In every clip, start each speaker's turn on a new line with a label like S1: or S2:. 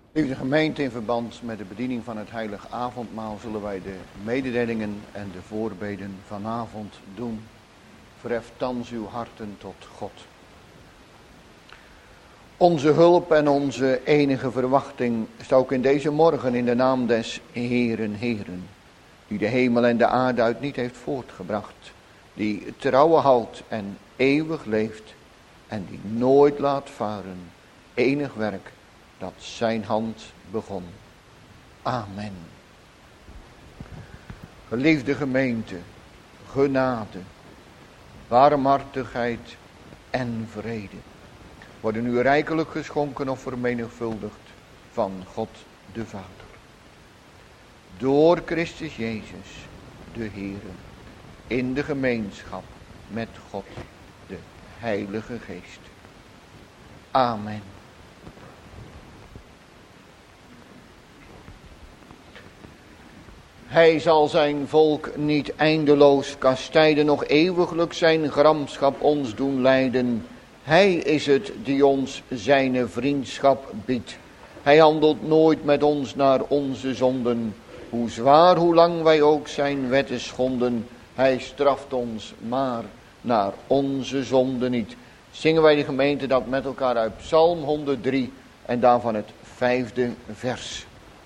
S1: Lieve gemeente, in verband met de bediening van het heilige avondmaal zullen wij de mededelingen en de voorbeden vanavond doen. Verhef thans uw harten tot God. Onze hulp en onze enige verwachting is ook in deze morgen in de naam des Heeren, die de hemel en de aarde uit niet heeft voortgebracht, die trouwe houdt en eeuwig leeft en die nooit laat varen enig werk dat zijn hand begon. Amen. Geliefde gemeente, genade, barmhartigheid en vrede worden u rijkelijk geschonken of vermenigvuldigd van God de Vader. Door Christus Jezus, de Heere, in de gemeenschap met God, de Heilige Geest. Amen. Hij zal zijn volk niet eindeloos kastijden, nog eeuwiglijk zijn gramschap ons doen lijden. Hij is het die ons zijne vriendschap biedt. Hij handelt nooit met ons naar onze zonden. Hoe zwaar, hoe lang wij ook zijn wetten schonden, hij straft ons maar naar onze zonden niet. Zingen wij de gemeente dat met elkaar uit Psalm 103 en daarvan het 5e vers.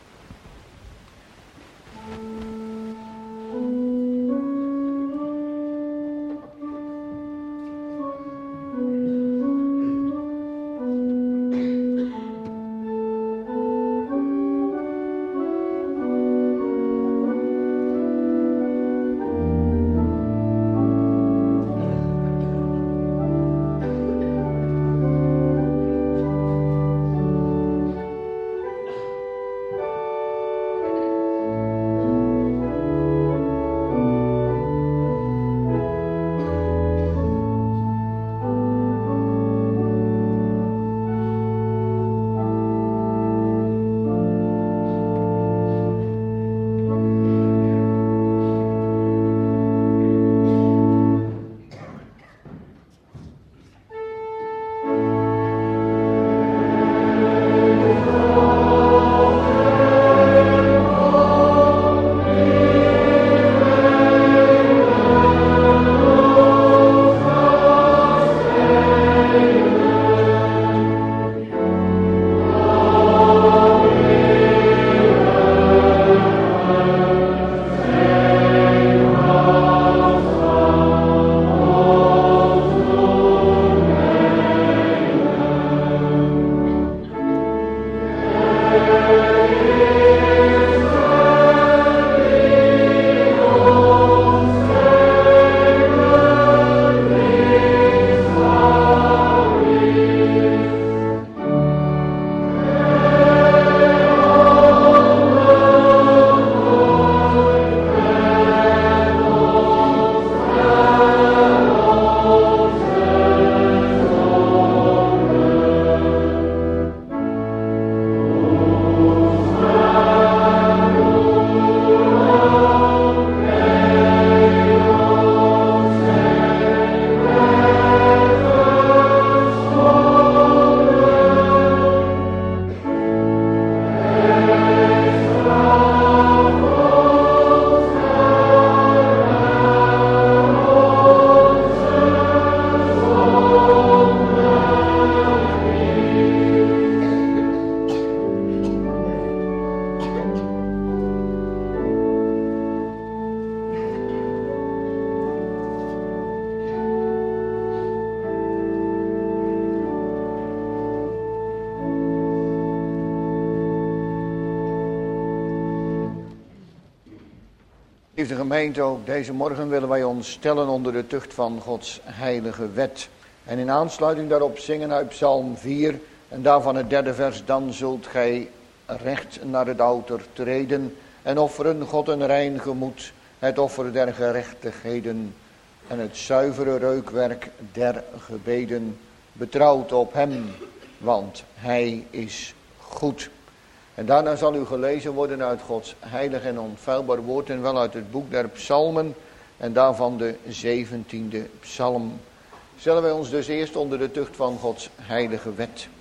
S1: Lieve gemeente, ook deze morgen willen wij ons stellen onder de tucht van Gods heilige wet. En in aansluiting daarop zingen uit Psalm 4 en daarvan het 3e vers. Dan zult gij recht naar het altaar treden en offeren God een rein gemoed, het offer der gerechtigheden en het zuivere reukwerk der gebeden. Betrouwt op hem, want hij is goed. En daarna zal u gelezen worden uit Gods heilig en onfeilbaar woord en wel uit het boek der psalmen en daarvan de 17e psalm. Stellen wij ons dus eerst onder de tucht van Gods heilige wet.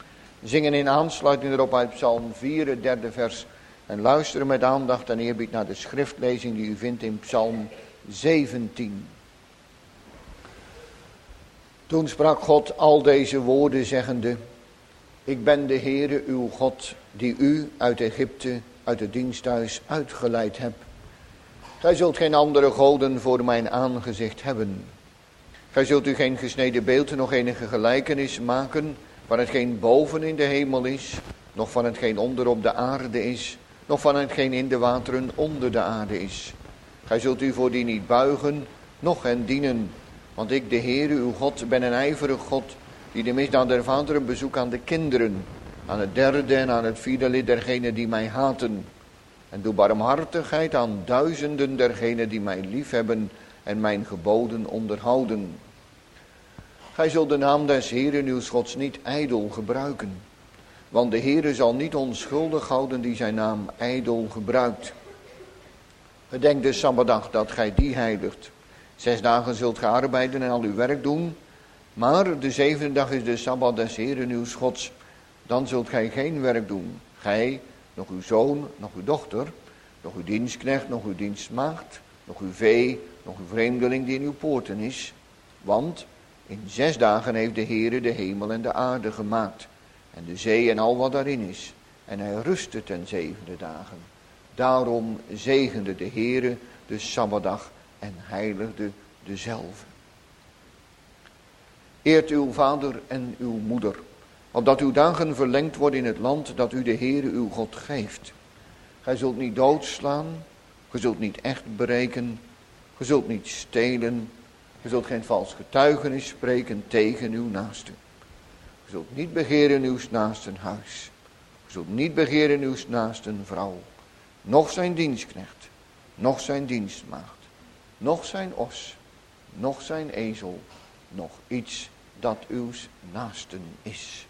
S1: zingen in aansluiting erop uit Psalm 4, het derde vers. En luisteren met aandacht en eerbied naar de schriftlezing die u vindt in Psalm 17. Toen sprak God al deze woorden zeggende: Ik ben de Heere uw God, die u uit Egypte, uit het diensthuis uitgeleid heb. Gij zult geen andere goden voor mijn aangezicht hebben. Gij zult u geen gesneden beeld, nog enige gelijkenis maken van hetgeen boven in de hemel is, nog van hetgeen onder op de aarde is, nog van hetgeen in de wateren onder de aarde is. Gij zult u voor die niet buigen, noch hen dienen, want ik, de Heere uw God, ben een ijverig God, die de misdaad der vaderen bezoekt aan de kinderen, aan het derde en aan het vierde lid dergenen die mij haten. En doe barmhartigheid aan duizenden dergenen die mij liefhebben en mijn geboden onderhouden. Gij zult de naam des Heeren uws Gods niet ijdel gebruiken, want de Heere zal niet onschuldig houden die zijn naam ijdel gebruikt. Gedenk de Sabbatdag dat gij die heiligt. 6 dagen zult gij arbeiden en al uw werk doen, maar de 7e dag is de Sabbat des Heeren uws Gods. Dan zult gij geen werk doen, gij, nog uw zoon, nog uw dochter, nog uw dienstknecht, nog uw dienstmaagd, nog uw vee, nog uw vreemdeling die in uw poorten is. Want in 6 dagen heeft de Heere de hemel en de aarde gemaakt, en de zee en al wat daarin is. En hij rustte ten 7e dagen. Daarom zegende de Heere de Sabbatdag en heiligde dezelve. Eert uw vader en uw moeder, opdat uw dagen verlengd worden in het land dat u de Heere uw God geeft. Gij zult niet doodslaan, gij zult niet echt bereken, gij zult niet stelen, gij zult geen vals getuigenis spreken tegen uw naaste. Gij zult niet begeren uws naasten huis, gij zult niet begeren uws naasten vrouw, noch zijn dienstknecht, noch zijn dienstmaagd, noch zijn os, noch zijn ezel, noch iets dat uws naasten is.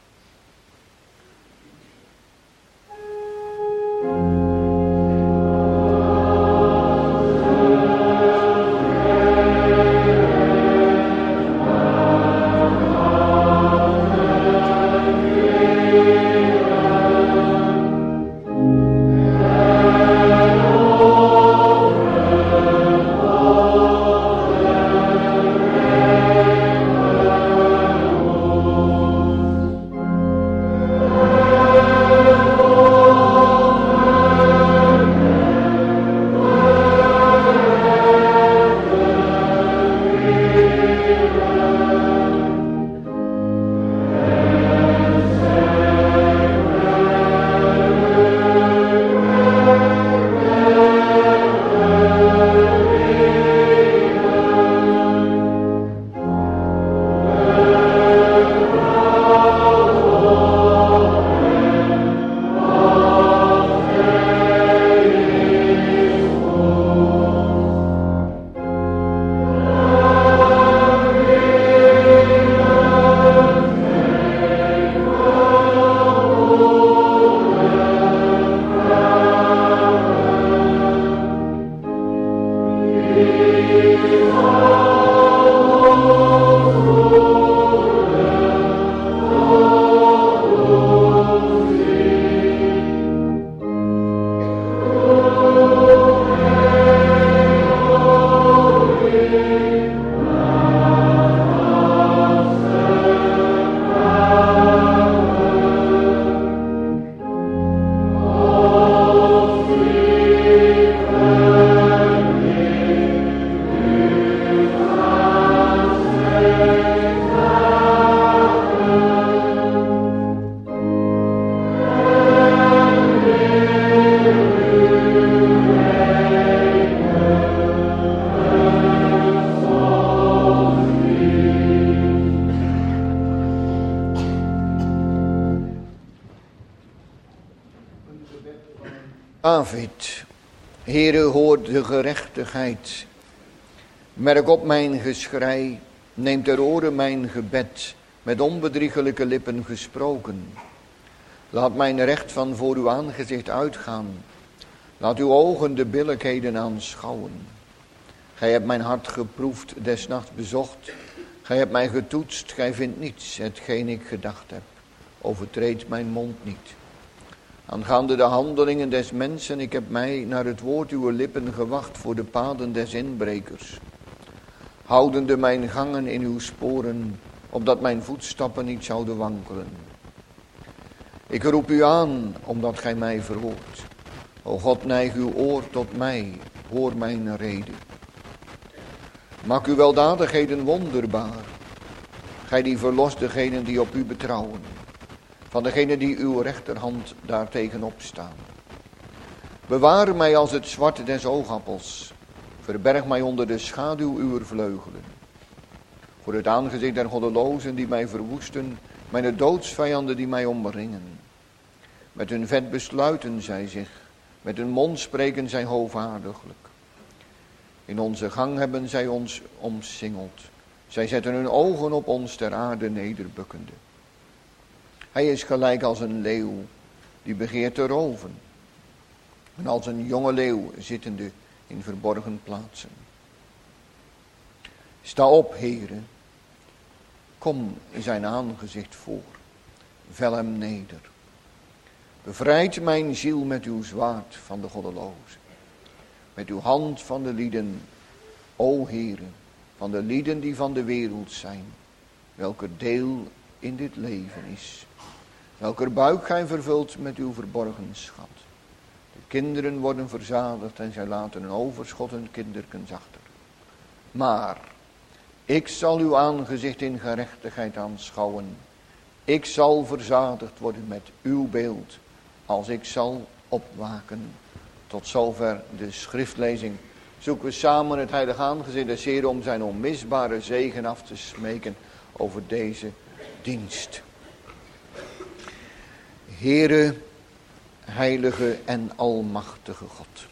S1: David, Heere, hoor de gerechtigheid. Merk op mijn geschrei, neem ter oren mijn gebed, met onbedriegelijke lippen gesproken. Laat mijn recht van voor uw aangezicht uitgaan. Laat uw ogen de billijkheden aanschouwen. Gij hebt mijn hart geproefd, des nachts bezocht. Gij hebt mij getoetst, gij vindt niets, hetgeen ik gedacht heb. overtreed mijn mond niet. Aangaande de handelingen des mensen, ik heb mij naar het woord uw lippen gewacht voor de paden des inbrekers. Houdende mijn gangen in uw sporen, opdat mijn voetstappen niet zouden wankelen. Ik roep u aan, omdat gij mij verhoort. O God, neig uw oor tot mij, hoor mijn rede. Maak uw weldadigheden wonderbaar, gij die verlost degenen die op u betrouwen, van degenen die uw rechterhand daartegenop staan. Bewaar mij als het zwart des oogappels, verberg mij onder de schaduw uw vleugelen. Voor het aangezicht der goddelozen die mij verwoesten, mijn doodsvijanden die mij omringen. Met hun vet besluiten zij zich, met hun mond spreken zij hoogvaardiglijk. In onze gang hebben zij ons omsingeld. Zij zetten hun ogen op ons ter aarde nederbukkende. Hij is gelijk als een leeuw die begeert te roven. En als een jonge leeuw zittende in verborgen plaatsen. Sta op, heren. Kom zijn aangezicht voor. Vel hem neder. Bevrijd mijn ziel met uw zwaard van de goddelozen. Met uw hand van de lieden, o heren, van de lieden die van de wereld zijn. Welker deel in dit leven is. Welker buik gij vervult met uw verborgen schat. De kinderen worden verzadigd en zij laten een overschot hun kinderkens achter. Maar ik zal uw aangezicht in gerechtigheid aanschouwen. Ik zal verzadigd worden met uw beeld, als ik zal opwaken. Tot zover de schriftlezing. Zoeken we samen het heilige aangezicht des Heeren om zijn onmisbare zegen af te smeken over deze dienst. Heere, heilige en almachtige God.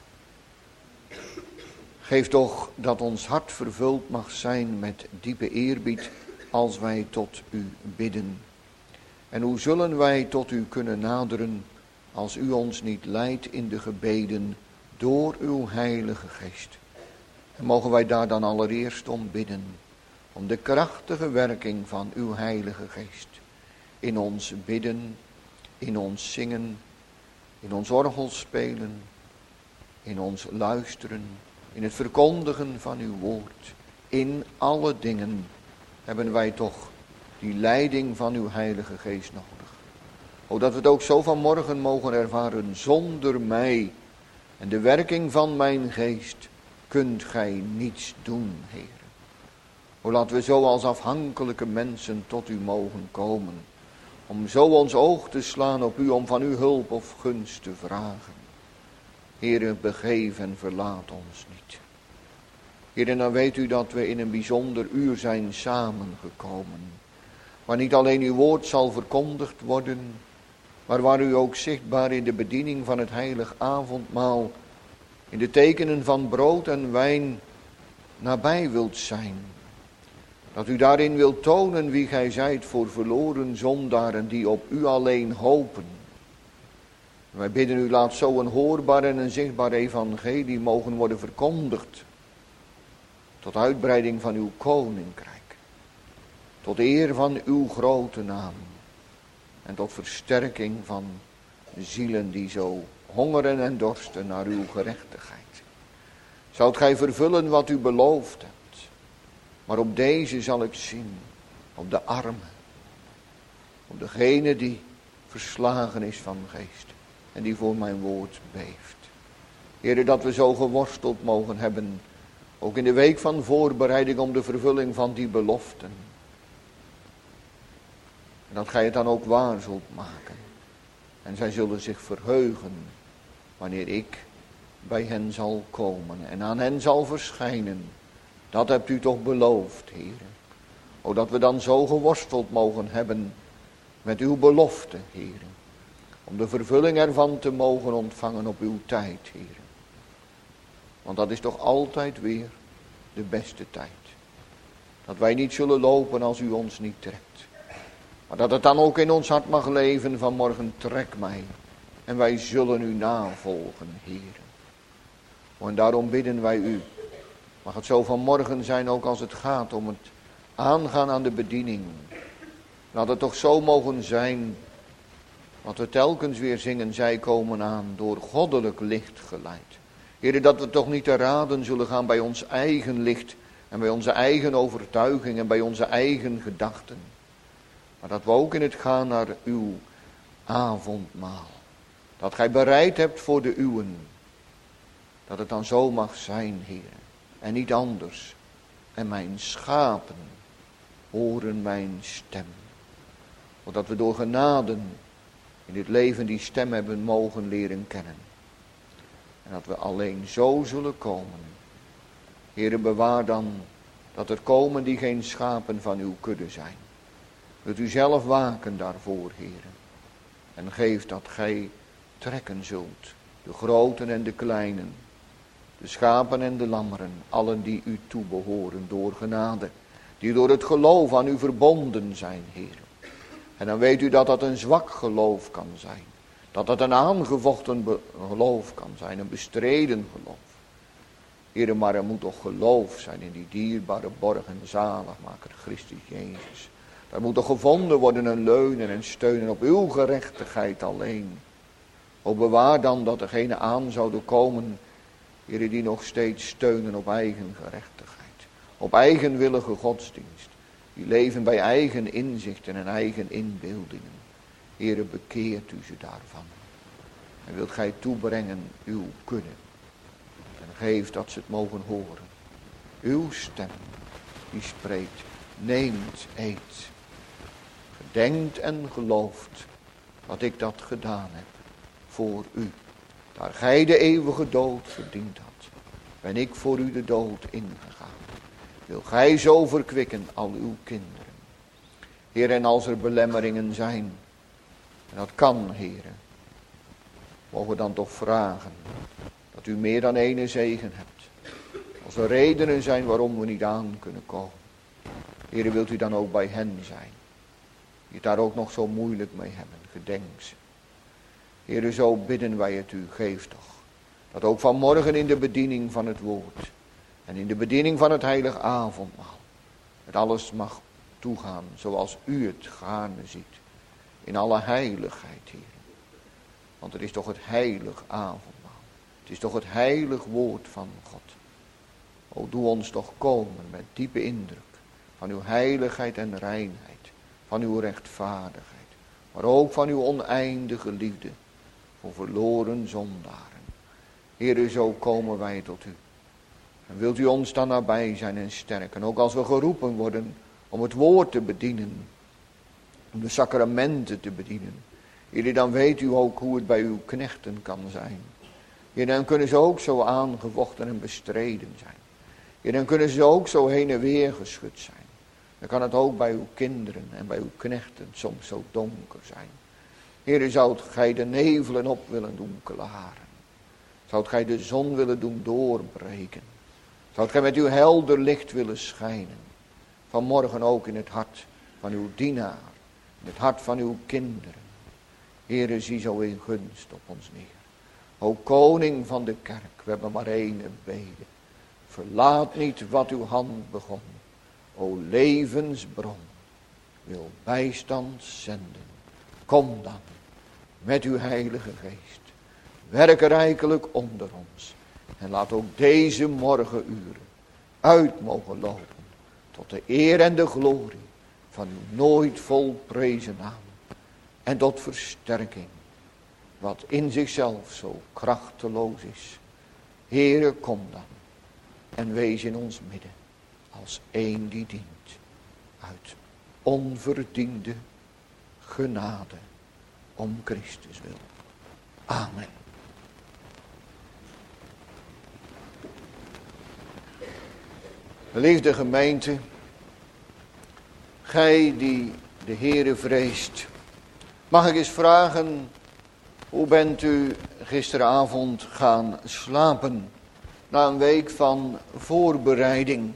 S1: Geef toch dat ons hart vervuld mag zijn met diepe eerbied als wij tot u bidden. En hoe zullen wij tot u kunnen naderen als u ons niet leidt in de gebeden door uw heilige geest. En mogen wij daar dan allereerst om bidden, om de krachtige werking van uw heilige geest. In ons bidden, in ons zingen, in ons orgel spelen, in ons luisteren, in het verkondigen van uw woord. In alle dingen hebben wij toch die leiding van uw heilige geest nodig. O, dat we het ook zo vanmorgen mogen ervaren, zonder mij en de werking van mijn geest kunt gij niets doen, Heer. O, laten we zo als afhankelijke mensen tot u mogen komen, om zo ons oog te slaan op u, om van uw hulp of gunst te vragen. Heere, begeef en verlaat ons niet. Heere, dan weet u dat we in een bijzonder uur zijn samengekomen, waar niet alleen uw woord zal verkondigd worden, maar waar u ook zichtbaar in de bediening van het heilig avondmaal, in de tekenen van brood en wijn, nabij wilt zijn. Dat u daarin wilt tonen wie gij zijt voor verloren zondaren die op u alleen hopen. Wij bidden u, laat zo een hoorbaar en een zichtbaar evangelie mogen worden verkondigd. Tot uitbreiding van uw koninkrijk. Tot eer van uw grote naam. En tot versterking van zielen die zo hongeren en dorsten naar uw gerechtigheid. Zoudt gij vervullen wat u beloofd hebt. Maar op deze zal ik zien. Op de armen. Op degene die verslagen is van geest. En die voor mijn woord beeft. Heere, dat we zo geworsteld mogen hebben. Ook in de week van voorbereiding om de vervulling van die beloften. En dat gij het dan ook waar zult maken. En zij zullen zich verheugen wanneer ik bij hen zal komen en aan hen zal verschijnen. Dat hebt u toch beloofd, Heer. O, dat we dan zo geworsteld mogen hebben met uw belofte, Heer. Om de vervulling ervan te mogen ontvangen op uw tijd, Heer. Want dat is toch altijd weer de beste tijd. Dat wij niet zullen lopen als u ons niet trekt. Maar dat het dan ook in ons hart mag leven vanmorgen, trek mij. En wij zullen u navolgen, Heer. En daarom bidden wij u. Mag het zo vanmorgen zijn ook als het gaat om het aangaan aan de bediening. Laat het toch zo mogen zijn, wat we telkens weer zingen, zij komen aan, door goddelijk licht geleid. Heere, dat we toch niet te raden zullen gaan bij ons eigen licht en bij onze eigen overtuiging en bij onze eigen gedachten. Maar dat we ook in het gaan naar uw avondmaal, dat gij bereid hebt voor de uwen, dat het dan zo mag zijn, Heere, en niet anders. En mijn schapen horen mijn stem. Zodat we door genaden in dit leven die stem hebben mogen leren kennen. En dat we alleen zo zullen komen. Heere, bewaar dan dat er komen die geen schapen van uw kudde zijn. Wilt u zelf waken daarvoor, Heere. En geef dat gij trekken zult, de groten en de kleinen, de schapen en de lammeren, allen die u toebehoren door genade, die door het geloof aan u verbonden zijn, Heer. En dan weet u dat dat een zwak geloof kan zijn, dat dat een aangevochten geloof kan zijn, een bestreden geloof. Heer, maar er moet toch geloof zijn in die dierbare borg en zaligmaker Christus Jezus. Daar moet toch gevonden worden een leunen en steunen op uw gerechtigheid alleen. O, bewaar dan dat degene aan zouden komen, Heer, die nog steeds steunen op eigen gerechtigheid. Op eigenwillige godsdienst. Die leven bij eigen inzichten en eigen inbeeldingen. Heer, bekeert u ze daarvan. En wilt gij toebrengen uw kudde. En geef dat ze het mogen horen. Uw stem die spreekt. Neemt, eet. Gedenkt en gelooft dat ik dat gedaan heb voor u. Daar gij de eeuwige dood verdiend had, ben ik voor u de dood ingegaan. Wil gij zo verkwikken al uw kinderen. Heer, en als er belemmeringen zijn, en dat kan, Heer, mogen we dan toch vragen dat u meer dan ene zegen hebt. Als er redenen zijn waarom we niet aan kunnen komen. Heer, wilt u dan ook bij hen zijn, die het daar ook nog zo moeilijk mee hebben. Gedenk ze. Heer, zo bidden wij het u, geef toch. Dat ook vanmorgen in de bediening van het woord. En in de bediening van het heilig avondmaal. Het alles mag toegaan zoals u het gaarne ziet. In alle heiligheid, Heer. Want het is toch het heilig avondmaal. Het is toch het heilig woord van God. O, doe ons toch komen met diepe indruk. Van uw heiligheid en reinheid. Van uw rechtvaardigheid. Maar ook van uw oneindige liefde. Voor verloren zondaren. Heere, zo komen wij tot u. En wilt u ons dan nabij zijn en sterken. Ook als we geroepen worden om het woord te bedienen. Om de sacramenten te bedienen. Heere, dan weet u ook hoe het bij uw knechten kan zijn. Heere, dan kunnen ze ook zo aangevochten en bestreden zijn. Heere, dan kunnen ze ook zo heen en weer geschud zijn. Dan kan het ook bij uw kinderen en bij uw knechten soms zo donker zijn. Heere, zoudt gij de nevelen op willen doen klaren. Zoudt gij de zon willen doen doorbreken. Zoudt gij met uw helder licht willen schijnen. Vanmorgen ook in het hart van uw dienaar. In het hart van uw kinderen. Heere, zie zo in gunst op ons neer. O koning van de kerk, we hebben maar één bede. Verlaat niet wat uw hand begon. O levensbron, wil bijstand zenden. Kom dan met uw heilige geest. Werk rijkelijk onder ons. En laat ook deze morgenuren uit mogen lopen. Tot de eer en de glorie van uw nooit volprezen naam. En tot versterking. Wat in zichzelf zo krachteloos is. Heere, kom dan. En wees in ons midden. Als één die dient. Uit onverdiende genade. Om Christus wil. Amen. Geliefde gemeente, gij die de Heere vreest, mag ik eens vragen, hoe bent u gisteravond gaan slapen, na een week van voorbereiding?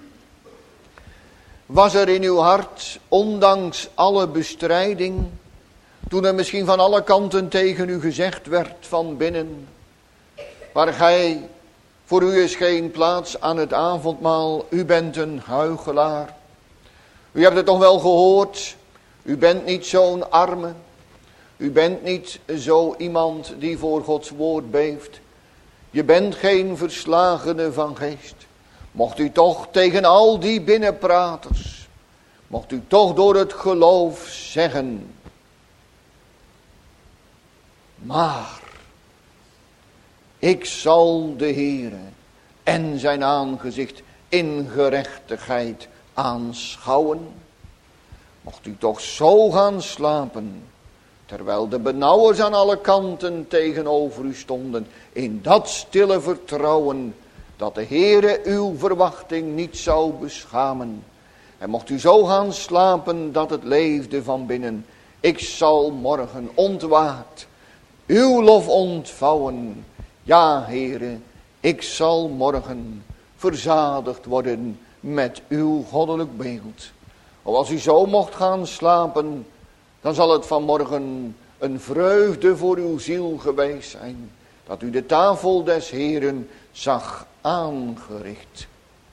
S1: Was er in uw hart, ondanks alle bestrijding, toen er misschien van alle kanten tegen u gezegd werd van binnen, waar gij, voor u is geen plaats aan het avondmaal, u bent een huichelaar. U hebt het toch wel gehoord, U bent niet zo'n arme. U bent niet zo iemand die voor Gods woord beeft. Je bent geen verslagene van geest. Mocht u toch tegen al die binnenpraters, mocht u toch door het geloof zeggen, maar ik zal de Heere en zijn aangezicht in gerechtigheid aanschouwen. Mocht u toch zo gaan slapen, terwijl de benauwers aan alle kanten tegenover u stonden, in dat stille vertrouwen dat de Heere uw verwachting niet zou beschamen. En mocht u zo gaan slapen dat het leefde van binnen, ik zal morgen ontwaakt uw lof ontvouwen. Ja, Heere, ik zal morgen verzadigd worden met uw goddelijk beeld. O, als u zo mocht gaan slapen, dan zal het vanmorgen een vreugde voor uw ziel geweest zijn, dat u de tafel des Heeren zag aangericht.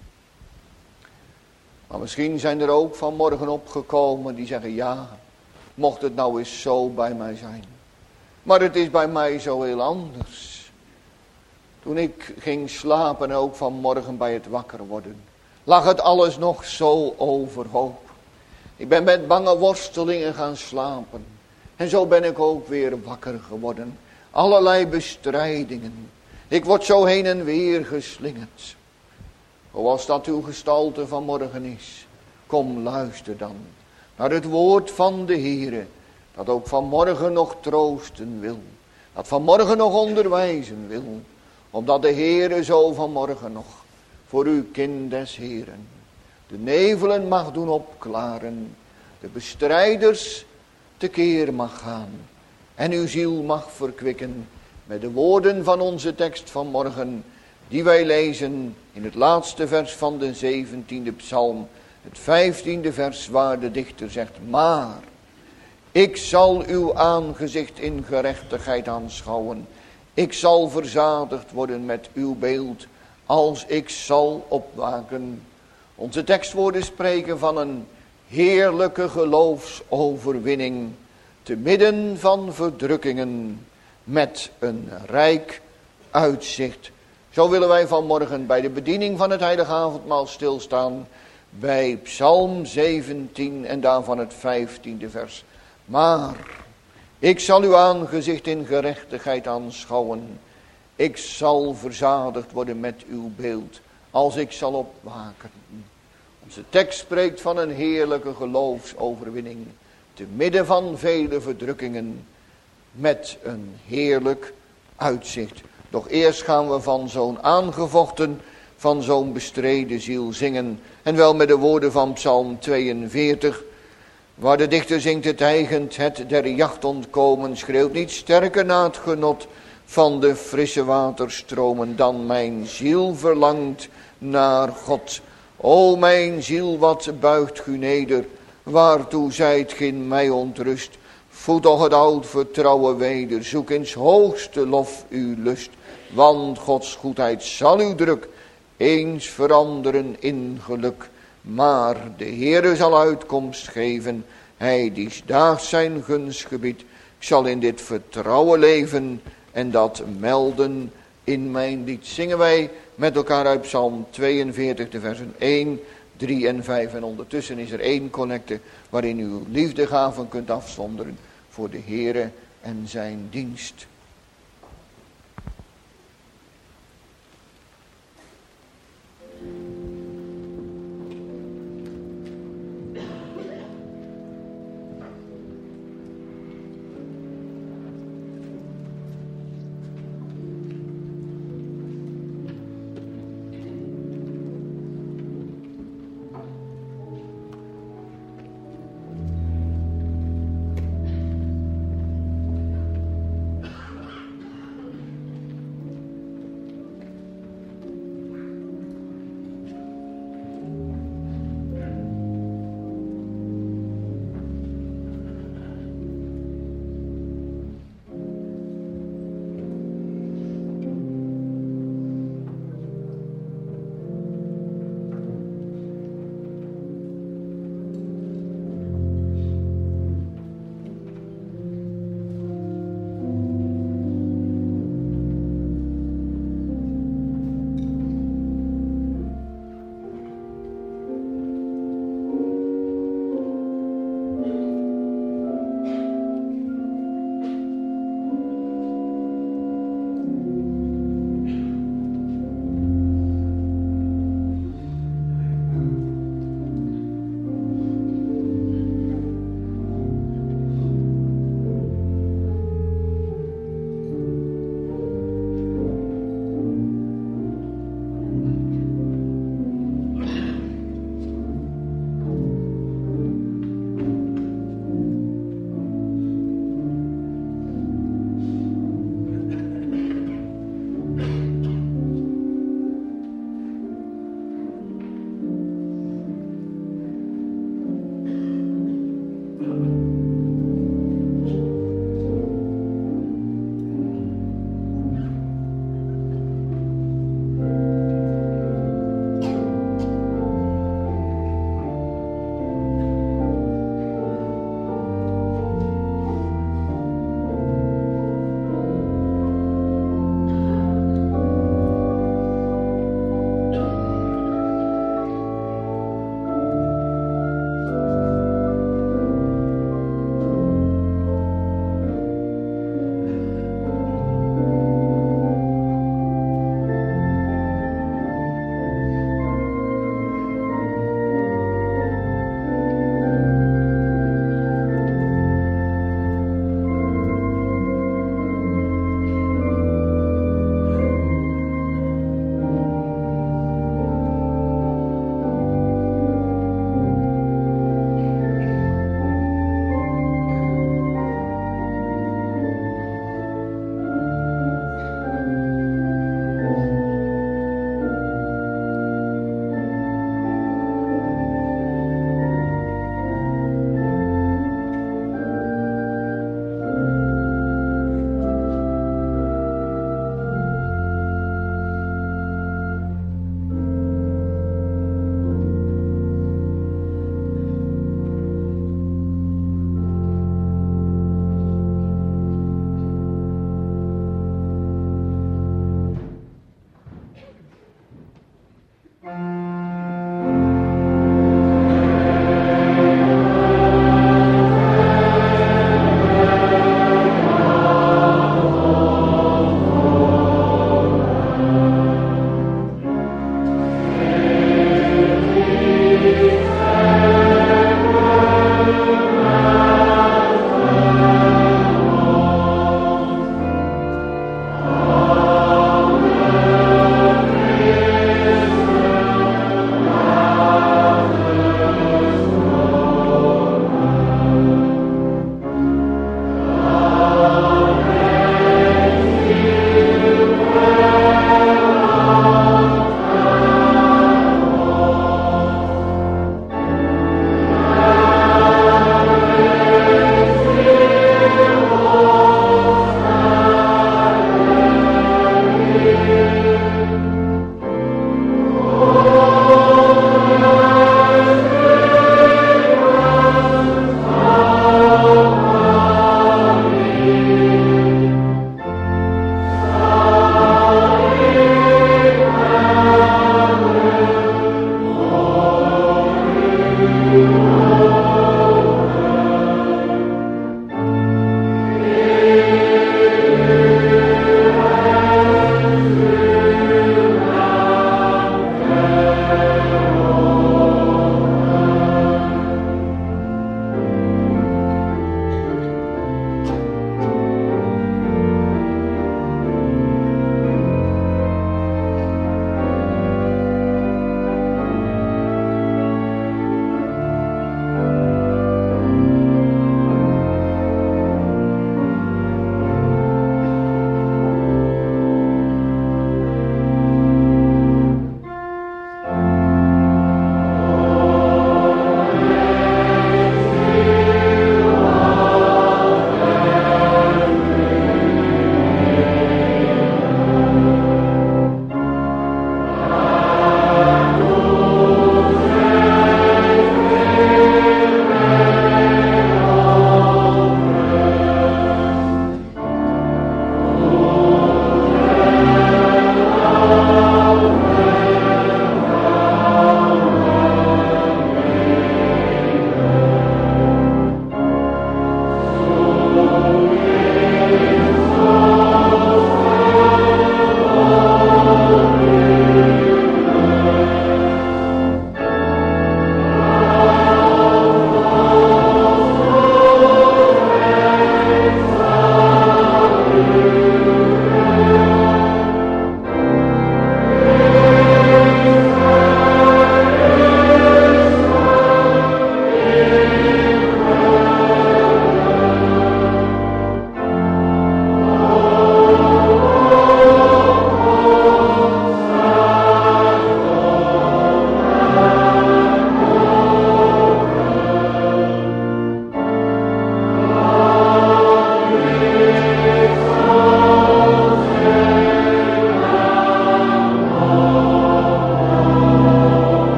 S1: Maar misschien zijn er ook vanmorgen opgekomen die zeggen, ja, mocht het nou eens zo bij mij zijn. Maar het is bij mij zo heel anders. Toen ik ging slapen, ook vanmorgen bij het wakker worden, lag het alles nog zo overhoop. Ik ben met bange worstelingen gaan slapen. En zo ben ik ook weer wakker geworden. Allerlei bestrijdingen. Ik word zo heen en weer geslingerd. Zoals dat uw gestalte vanmorgen is. Kom, luister dan naar het woord van de Heere. Dat ook vanmorgen nog troosten wil. Dat vanmorgen nog onderwijzen wil. Omdat de Heere zo vanmorgen nog voor uw kind des Heeren de nevelen mag doen opklaren. De bestrijders tekeer mag gaan. En uw ziel mag verkwikken met de woorden van onze tekst van morgen, die wij lezen in het laatste vers van de 17e psalm, het 15e vers, waar de dichter zegt, maar ik zal uw aangezicht in gerechtigheid aanschouwen. Ik zal verzadigd worden met uw beeld, als ik zal opwaken. Onze tekstwoorden spreken van een heerlijke geloofsoverwinning, te midden van verdrukkingen, met een rijk uitzicht. Zo willen wij vanmorgen bij de bediening van het heilige avondmaal stilstaan bij Psalm 17 en daarvan het 15e vers. Maar ik zal uw aangezicht in gerechtigheid aanschouwen. Ik zal verzadigd worden met uw beeld, als ik zal opwaken. Onze tekst spreekt van een heerlijke geloofsoverwinning, te midden van vele verdrukkingen, met een heerlijk uitzicht. Doch eerst gaan we van zo'n aangevochten, van zo'n bestreden ziel zingen. En wel met de woorden van Psalm 42, waar de dichter zingt, het eigend het der jacht ontkomen, schreeuwt niet sterker na het genot van de frisse waterstromen dan mijn ziel verlangt naar God. O mijn ziel, wat buigt u neder, waartoe zijt gij mij ontrust? Voed toch het oud vertrouwen weder, zoek in 's hoogste lof uw lust. Want Gods goedheid zal uw druk eens veranderen in geluk. Maar de Heere zal uitkomst geven, hij die daags zijn gunst gebiedt. Ik zal in dit vertrouwen leven en dat melden in mijn lied. Zingen wij met elkaar uit Psalm 42, de versen 1, 3 en 5. En ondertussen is er 1 collecte waarin u liefdegaven kunt afzonderen voor de Heere en zijn dienst.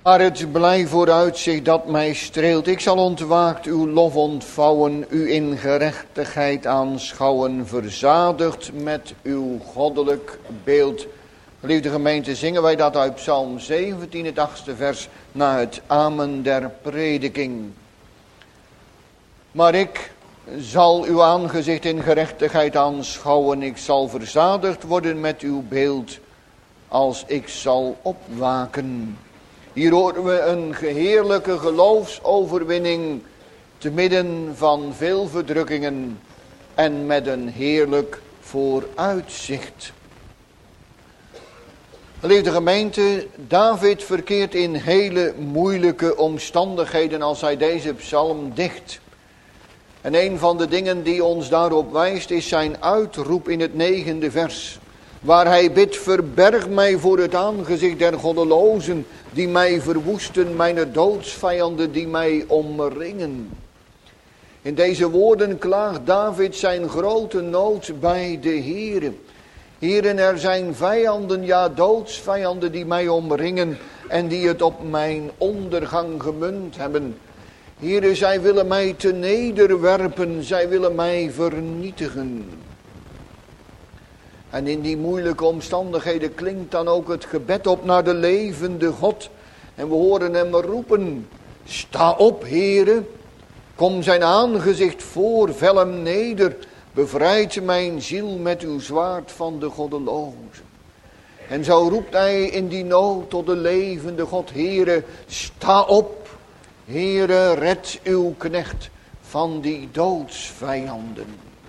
S1: Maar het blij vooruitzicht dat mij streelt. Ik zal ontwaakt uw lof ontvouwen, u in gerechtigheid aanschouwen, verzadigd met uw goddelijk beeld. Geliefde gemeente, zingen wij dat uit Psalm 17, het 8e vers, na het amen der prediking. Maar ik zal uw aangezicht in gerechtigheid aanschouwen, ik zal verzadigd worden met uw beeld, als ik zal opwaken. Hier horen we een heerlijke geloofsoverwinning te midden van veel verdrukkingen en met een heerlijk vooruitzicht. Geliefde gemeente, David verkeert in hele moeilijke omstandigheden als hij deze psalm dicht. En een van de dingen die ons daarop wijst is zijn uitroep in het 9e vers. Waar hij bidt, verberg mij voor het aangezicht der goddelozen, die mij verwoesten, mijn doodsvijanden die mij omringen. In deze woorden klaagt David zijn grote nood bij de Heere. Heren, er zijn vijanden, ja doodsvijanden die mij omringen en die het op mijn ondergang gemunt hebben. Heren, zij willen mij te nederwerpen, zij willen mij vernietigen. En in die moeilijke omstandigheden klinkt dan ook het gebed op naar de levende God. En we horen hem roepen, sta op, Heere, kom zijn aangezicht voor, vel hem neder, bevrijd mijn ziel met uw zwaard van de goddelozen. En zo roept hij in die nood tot de levende God, Heere, sta op, Heere, red uw knecht van die doodsvijanden.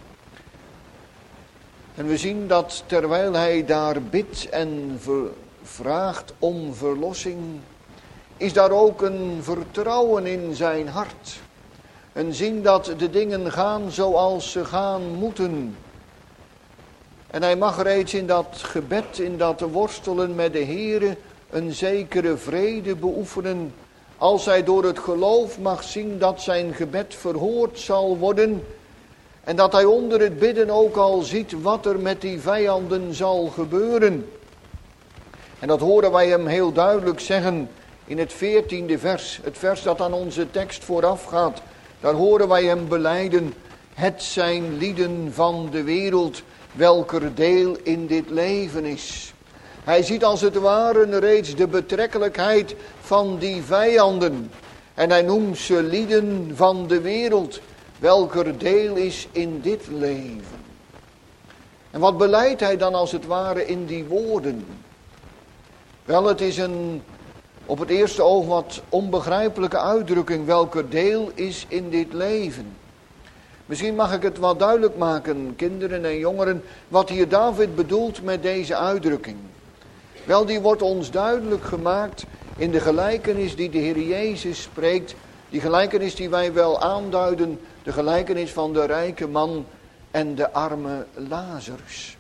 S1: En we zien dat terwijl hij daar bidt en vraagt om verlossing, is daar ook een vertrouwen in zijn hart. En zien dat de dingen gaan zoals ze gaan moeten. En hij mag reeds in dat gebed, in dat worstelen met de Heere, een zekere vrede beoefenen. Als hij door het geloof mag zien dat zijn gebed verhoord zal worden. En dat hij onder het bidden ook al ziet wat er met die vijanden zal gebeuren. En dat horen wij hem heel duidelijk zeggen in het 14e vers. Het vers dat aan onze tekst vooraf gaat. Daar horen wij hem belijden. Het zijn lieden van de wereld, welker deel in dit leven is. Hij ziet als het ware reeds de betrekkelijkheid van die vijanden. En hij noemt ze lieden van de wereld, welker deel is in dit leven. En wat belijdt hij dan als het ware in die woorden? Wel, het is een op het eerste oog wat onbegrijpelijke uitdrukking, welker deel is in dit leven. Misschien mag ik het wat duidelijk maken, kinderen en jongeren, wat hier David bedoelt met deze uitdrukking. Wel, die wordt ons duidelijk gemaakt in de gelijkenis die de Heer Jezus spreekt. Die gelijkenis die wij wel aanduiden, de gelijkenis van de rijke man en de arme Lazarus.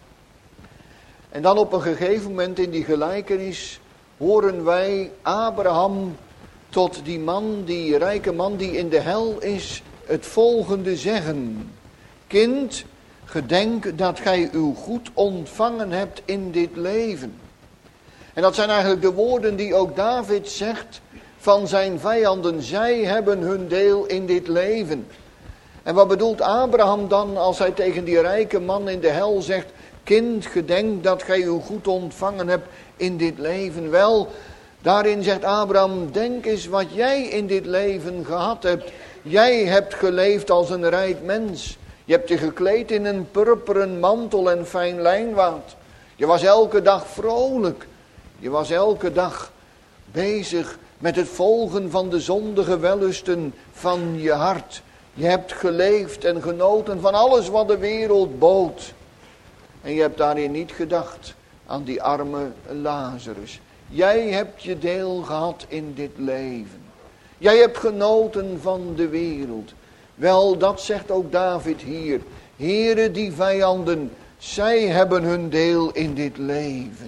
S1: En dan op een gegeven moment in die gelijkenis horen wij Abraham tot die man, die rijke man die in de hel is, het volgende zeggen. Kind, gedenk dat gij uw goed ontvangen hebt in dit leven. En dat zijn eigenlijk de woorden die ook David zegt van zijn vijanden. Zij hebben hun deel in dit leven. En wat bedoelt Abraham dan als hij tegen die rijke man in de hel zegt, kind, gedenk dat gij uw goed ontvangen hebt in dit leven? Wel, daarin zegt Abraham, denk eens wat jij in dit leven gehad hebt. Jij hebt geleefd als een rijk mens. Je hebt je gekleed in een purperen mantel en fijn lijnwaad. Je was elke dag vrolijk. Je was elke dag bezig met het volgen van de zondige wellusten van je hart. Je hebt geleefd en genoten van alles wat de wereld bood. En je hebt daarin niet gedacht aan die arme Lazarus. Jij hebt je deel gehad in dit leven. Jij hebt genoten van de wereld. Wel, dat zegt ook David hier. Heere, die vijanden, zij hebben hun deel in dit leven.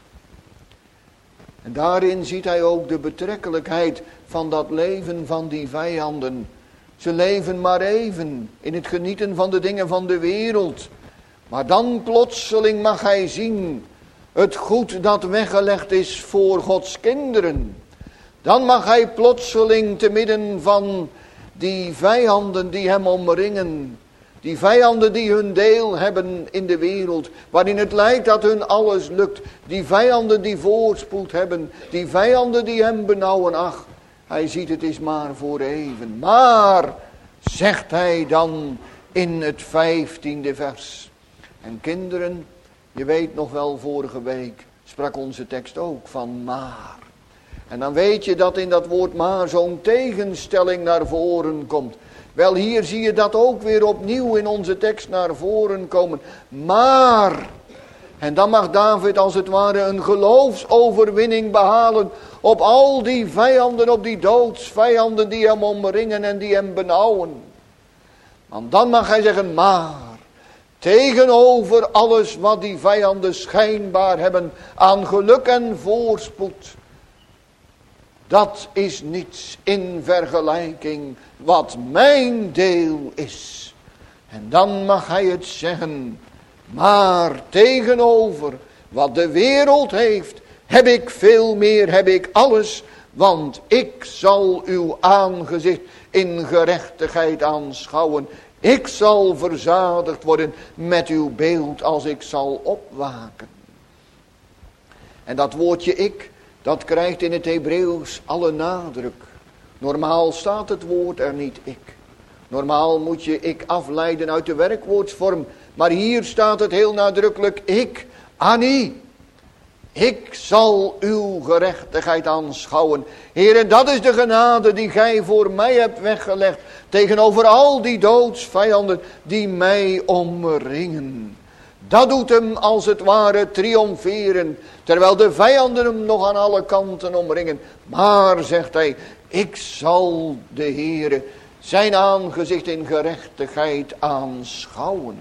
S1: En daarin ziet hij ook de betrekkelijkheid van dat leven van die vijanden. Ze leven maar even in het genieten van de dingen van de wereld. Maar dan plotseling mag hij zien het goed dat weggelegd is voor Gods kinderen. Dan mag hij plotseling te midden van die vijanden die hem omringen, die vijanden die hun deel hebben in de wereld, waarin het lijkt dat hun alles lukt, die vijanden die voorspoed hebben, die vijanden die hem benauwen, ach, hij ziet het is maar voor even. Maar, zegt hij dan in het 15e vers. En kinderen, je weet nog wel, vorige week sprak onze tekst ook van maar. En dan weet je dat in dat woord maar zo'n tegenstelling naar voren komt. Wel, hier zie je dat ook weer opnieuw in onze tekst naar voren komen. Maar, en dan mag David als het ware een geloofsoverwinning behalen op al die vijanden, op die doodsvijanden die hem omringen en die hem benauwen. Want dan mag hij zeggen, maar, tegenover alles wat die vijanden schijnbaar hebben aan geluk en voorspoed, dat is niets in vergelijking wat mijn deel is. En dan mag hij het zeggen, maar tegenover wat de wereld heeft, heb ik veel meer, heb ik alles, want ik zal uw aangezicht in gerechtigheid aanschouwen. Ik zal verzadigd worden met uw beeld als ik zal opwaken. En dat woordje ik, dat krijgt in het Hebreeuws alle nadruk. Normaal staat het woord er niet ik. Normaal moet je ik afleiden uit de werkwoordsvorm. Maar hier staat het heel nadrukkelijk ik, Ani. Ik zal uw gerechtigheid aanschouwen. Heer, dat is de genade die gij voor mij hebt weggelegd. Tegenover al die doodsvijanden die mij omringen. Dat doet hem als het ware triomferen. Terwijl de vijanden hem nog aan alle kanten omringen. Maar, zegt hij, ik zal de Heere zijn aangezicht in gerechtigheid aanschouwen.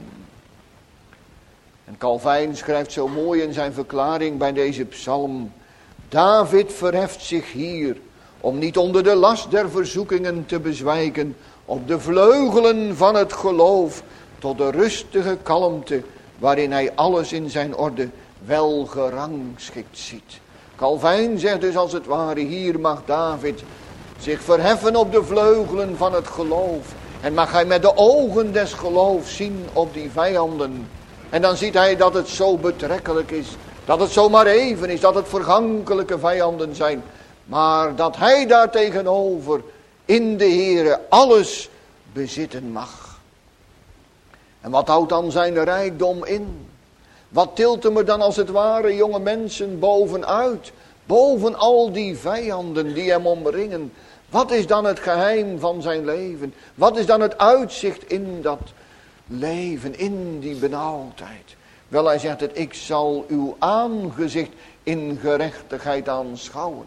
S1: En Calvijn schrijft zo mooi in zijn verklaring bij deze psalm. David verheft zich hier om niet onder de last der verzoekingen te bezwijken. Op de vleugelen van het geloof tot de rustige kalmte waarin hij alles in zijn orde wel gerangschikt ziet. Calvijn zegt dus als het ware, hier mag David zich verheffen op de vleugelen van het geloof. En mag hij met de ogen des geloofs zien op die vijanden. En dan ziet hij dat het zo betrekkelijk is. Dat het zomaar even is. Dat het vergankelijke vijanden zijn. Maar dat hij daar tegenover in de Heere alles bezitten mag. En wat houdt dan zijn rijkdom in? Wat tilt hem er dan als het ware, jonge mensen, bovenuit? Boven al die vijanden die hem omringen. Wat is dan het geheim van zijn leven? Wat is dan het uitzicht in dat leven, in die benauwdheid? Wel, hij zegt het, ik zal uw aangezicht in gerechtigheid aanschouwen.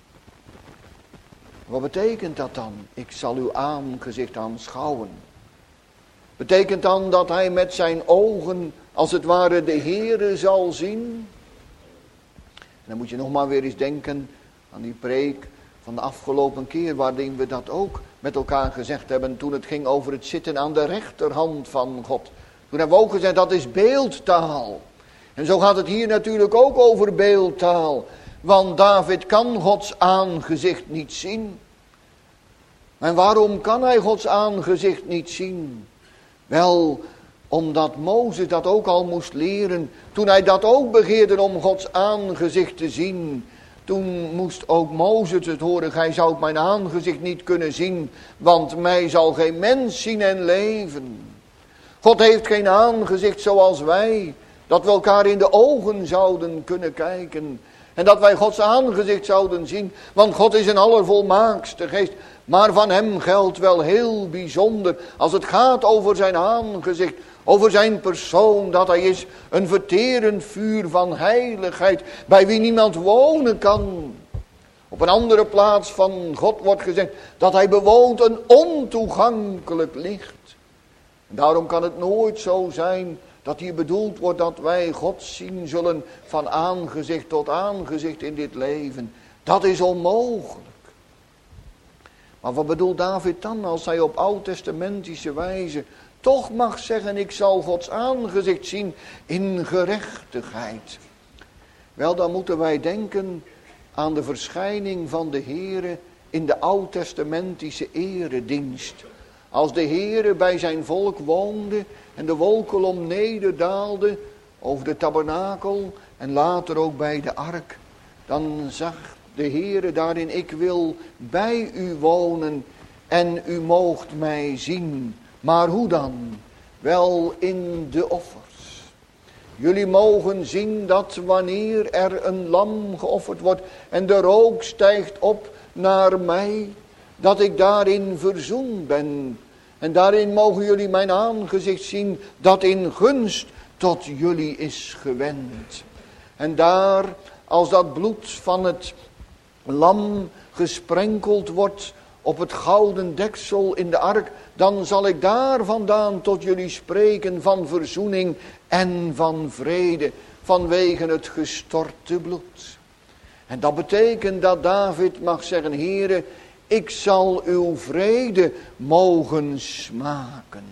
S1: Wat betekent dat dan? Ik zal uw aangezicht aanschouwen. Betekent dan dat hij met zijn ogen als het ware de Heere zal zien? En dan moet je nog maar weer eens denken aan die preek van de afgelopen keer, waarin we dat ook met elkaar gezegd hebben toen het ging over het zitten aan de rechterhand van God. Toen hebben we ook gezegd dat is beeldtaal. En zo gaat het hier natuurlijk ook over beeldtaal. Want David kan Gods aangezicht niet zien. En waarom kan hij Gods aangezicht niet zien? Wel, omdat Mozes dat ook al moest leren. Toen hij dat ook begeerde om Gods aangezicht te zien. Toen moest ook Mozes het horen. Gij zoudt mijn aangezicht niet kunnen zien. Want mij zal geen mens zien en leven. God heeft geen aangezicht zoals wij. Dat we elkaar in de ogen zouden kunnen kijken. En dat wij Gods aangezicht zouden zien. Want God is een allervolmaakste geest. Maar van hem geldt wel heel bijzonder. Als het gaat over zijn aangezicht. Over zijn persoon. Dat hij is een verterend vuur van heiligheid. Bij wie niemand wonen kan. Op een andere plaats van God wordt gezegd. Dat hij bewoont een ontoegankelijk licht. En daarom kan het nooit zo zijn. Dat hier bedoeld wordt dat wij God zien zullen van aangezicht tot aangezicht in dit leven. Dat is onmogelijk. Maar wat bedoelt David dan als hij op oud-testamentische wijze toch mag zeggen, ik zal Gods aangezicht zien in gerechtigheid? Wel, dan moeten wij denken aan de verschijning van de Heere in de oud-testamentische eredienst. Als de Heere bij zijn volk woonde en de wolkolom nederdaalde over de tabernakel en later ook bij de ark, dan zag de Heere daarin: ik wil bij u wonen en u moogt mij zien. Maar hoe dan? Wel in de offers. Jullie mogen zien dat wanneer er een lam geofferd wordt en de rook stijgt op naar mij, dat ik daarin verzoend ben. En daarin mogen jullie mijn aangezicht zien, dat in gunst tot jullie is gewend. En daar, als dat bloed van het lam gesprenkeld wordt op het gouden deksel in de ark, dan zal ik daar vandaan tot jullie spreken van verzoening en van vrede, vanwege het gestorte bloed. En dat betekent dat David mag zeggen: Heere, ik zal uw vrede mogen smaken.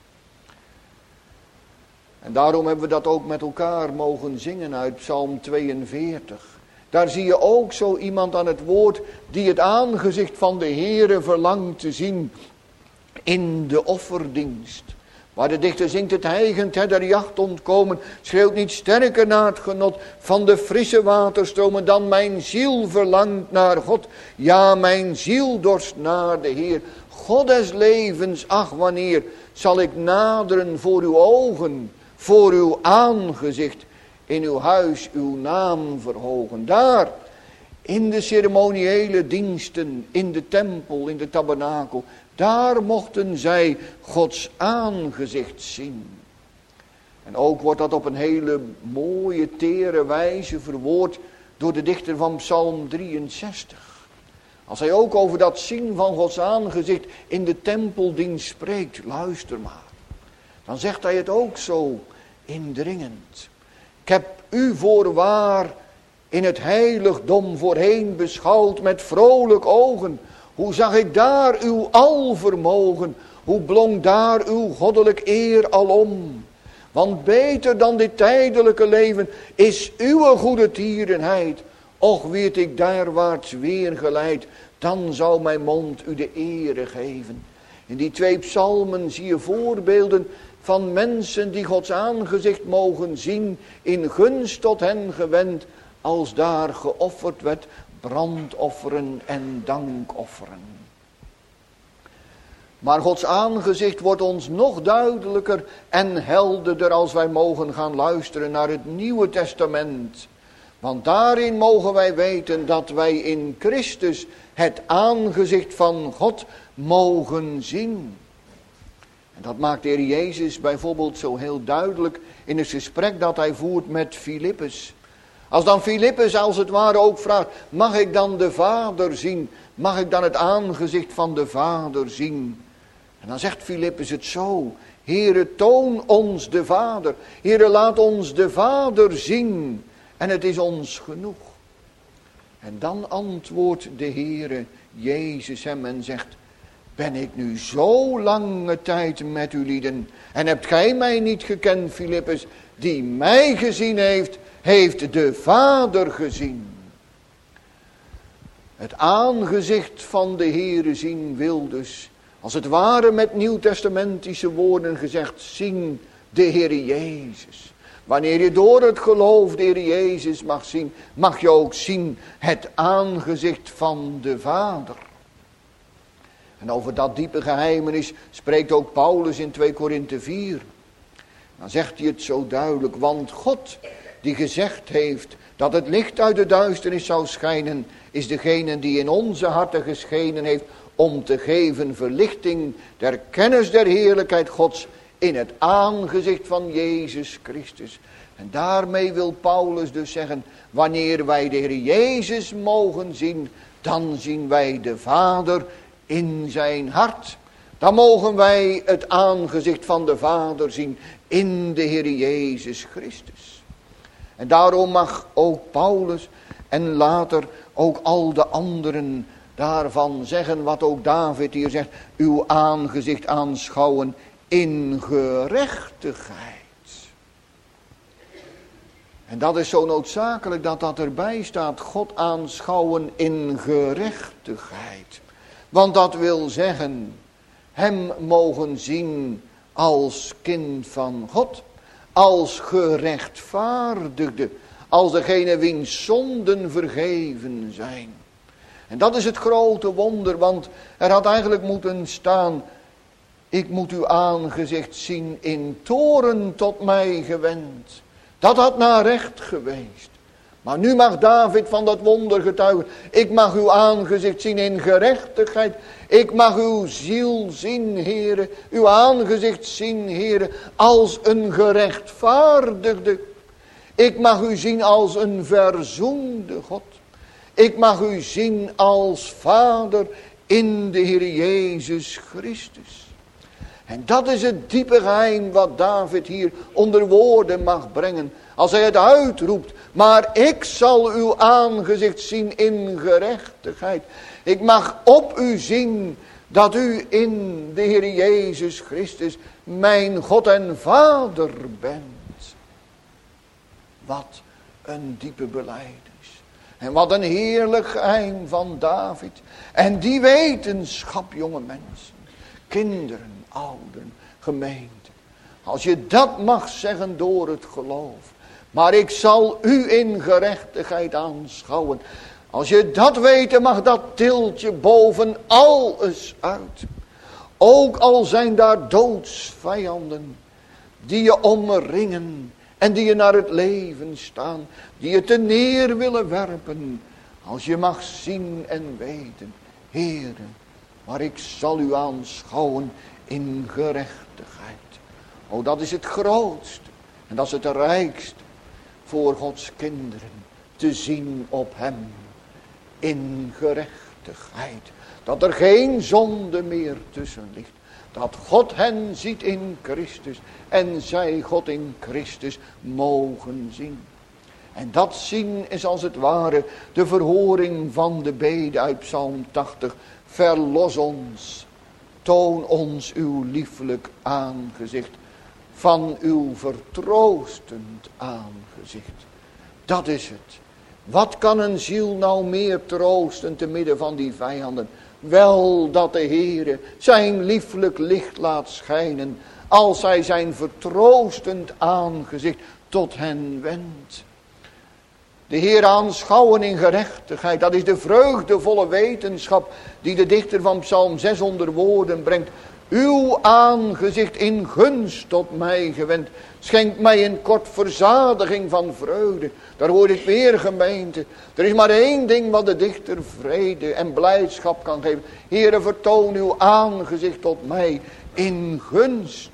S1: En daarom hebben we dat ook met elkaar mogen zingen uit Psalm 42. Daar zie je ook zo iemand aan het woord die het aangezicht van de Heere verlangt te zien in de offerdienst. Waar de dichter zingt: het hijgend der jacht ontkomen, schreeuwt niet sterker naar het genot van de frisse waterstromen dan mijn ziel verlangt naar God. Ja, mijn ziel dorst naar de Heer. God des levens, ach wanneer zal ik naderen voor uw ogen, voor uw aangezicht, in uw huis uw naam verhogen. Daar, in de ceremoniële diensten, in de tempel, in de tabernakel, daar mochten zij Gods aangezicht zien. En ook wordt dat op een hele mooie, tere wijze verwoord door de dichter van Psalm 63. Als hij ook over dat zien van Gods aangezicht in de tempeldienst spreekt, luister maar. Dan zegt hij het ook zo indringend. Ik heb u voorwaar in het heiligdom voorheen beschouwd met vrolijk ogen. Hoe zag ik daar uw alvermogen, hoe blonk daar uw goddelijk eer alom. Want beter dan dit tijdelijke leven is uw goede tierenheid. Och, werd ik daarwaarts weer geleid, dan zou mijn mond u de ere geven. In die 2 psalmen zie je voorbeelden van mensen die Gods aangezicht mogen zien, in gunst tot hen gewend, als daar geofferd werd, brandofferen en dankofferen. Maar Gods aangezicht wordt ons nog duidelijker en helderder als wij mogen gaan luisteren naar het Nieuwe Testament. Want daarin mogen wij weten dat wij in Christus het aangezicht van God mogen zien. En dat maakt de Heer Jezus bijvoorbeeld zo heel duidelijk in het gesprek dat hij voert met Filippus. Als dan Filippus als het ware ook vraagt: mag ik dan de Vader zien? Mag ik dan het aangezicht van de Vader zien? En dan zegt Filippus het zo: Heere, toon ons de Vader. Heere, laat ons de Vader zien. En het is ons genoeg. En dan antwoordt de Heere Jezus hem en zegt: ben ik nu zo lange tijd met u lieden, en hebt gij mij niet gekend, Filippus? Die mij gezien heeft, heeft de Vader gezien. Het aangezicht van de Heere zien wil dus, als het ware met nieuwtestamentische woorden gezegd, zien de Heere Jezus. Wanneer je door het geloof de Heere Jezus mag zien, mag je ook zien het aangezicht van de Vader. En over dat diepe geheimenis spreekt ook Paulus in 2 Korinthe 4. Dan zegt hij het zo duidelijk: want God die gezegd heeft dat het licht uit de duisternis zou schijnen, is degene die in onze harten geschenen heeft om te geven verlichting der kennis der heerlijkheid Gods in het aangezicht van Jezus Christus. En daarmee wil Paulus dus zeggen: wanneer wij de Heer Jezus mogen zien, dan zien wij de Vader in zijn hart. Dan mogen wij het aangezicht van de Vader zien in de Heer Jezus Christus. En daarom mag ook Paulus en later ook al de anderen daarvan zeggen wat ook David hier zegt: uw aangezicht aanschouwen in gerechtigheid. En dat is zo noodzakelijk dat dat erbij staat. God aanschouwen in gerechtigheid. Want dat wil zeggen, hem mogen zien als kind van God. Als gerechtvaardigde. Als degene wiens zonden vergeven zijn. En dat is het grote wonder, want er had eigenlijk moeten staan: ik moet uw aangezicht zien in toorn tot mij gewend. Dat had naar recht geweest. Maar nu mag David van dat wonder getuigen. Ik mag uw aangezicht zien in gerechtigheid. Ik mag uw ziel zien, Heere. Uw aangezicht zien, Heere, als een gerechtvaardigde. Ik mag u zien als een verzoende God. Ik mag u zien als Vader in de Heer Jezus Christus. En dat is het diepe geheim wat David hier onder woorden mag brengen. Als hij het uitroept: maar ik zal uw aangezicht zien in gerechtigheid. Ik mag op u zien dat u in de Heer Jezus Christus mijn God en Vader bent. Wat een diepe belijdenis. En wat een heerlijk geheim van David. En die wetenschap, jonge mensen, kinderen, ouderen, gemeente. Als je dat mag zeggen door het geloof. Maar ik zal u in gerechtigheid aanschouwen. Als je dat weten mag, dat tilt je boven alles uit. Ook al zijn daar doodsvijanden die je omringen en die je naar het leven staan, die je te neer willen werpen. Als je mag zien en weten: Heere, maar ik zal u aanschouwen in gerechtigheid. Oh, dat is het grootste en dat is het rijkste voor Gods kinderen. Te zien op hem in gerechtigheid. Dat er geen zonde meer tussen ligt. Dat God hen ziet in Christus en zij God in Christus mogen zien. En dat zien is als het ware de verhoring van de bede uit Psalm 80. Verlos ons, toon ons uw lieflijk aangezicht, van uw vertroostend aangezicht. Dat is het. Wat kan een ziel nou meer troosten te midden van die vijanden? Wel dat de Heere zijn lieflijk licht laat schijnen, als hij zijn vertroostend aangezicht tot hen wendt. De Heer aanschouwen in gerechtigheid, dat is de vreugdevolle wetenschap die de dichter van Psalm 6 onder woorden brengt. Uw aangezicht in gunst tot mij gewend, schenkt mij een kort verzadiging van vreugde. Daar hoor ik weer, gemeente. Er is maar één ding wat de dichter vrede en blijdschap kan geven. Heere, vertoon uw aangezicht tot mij in gunst.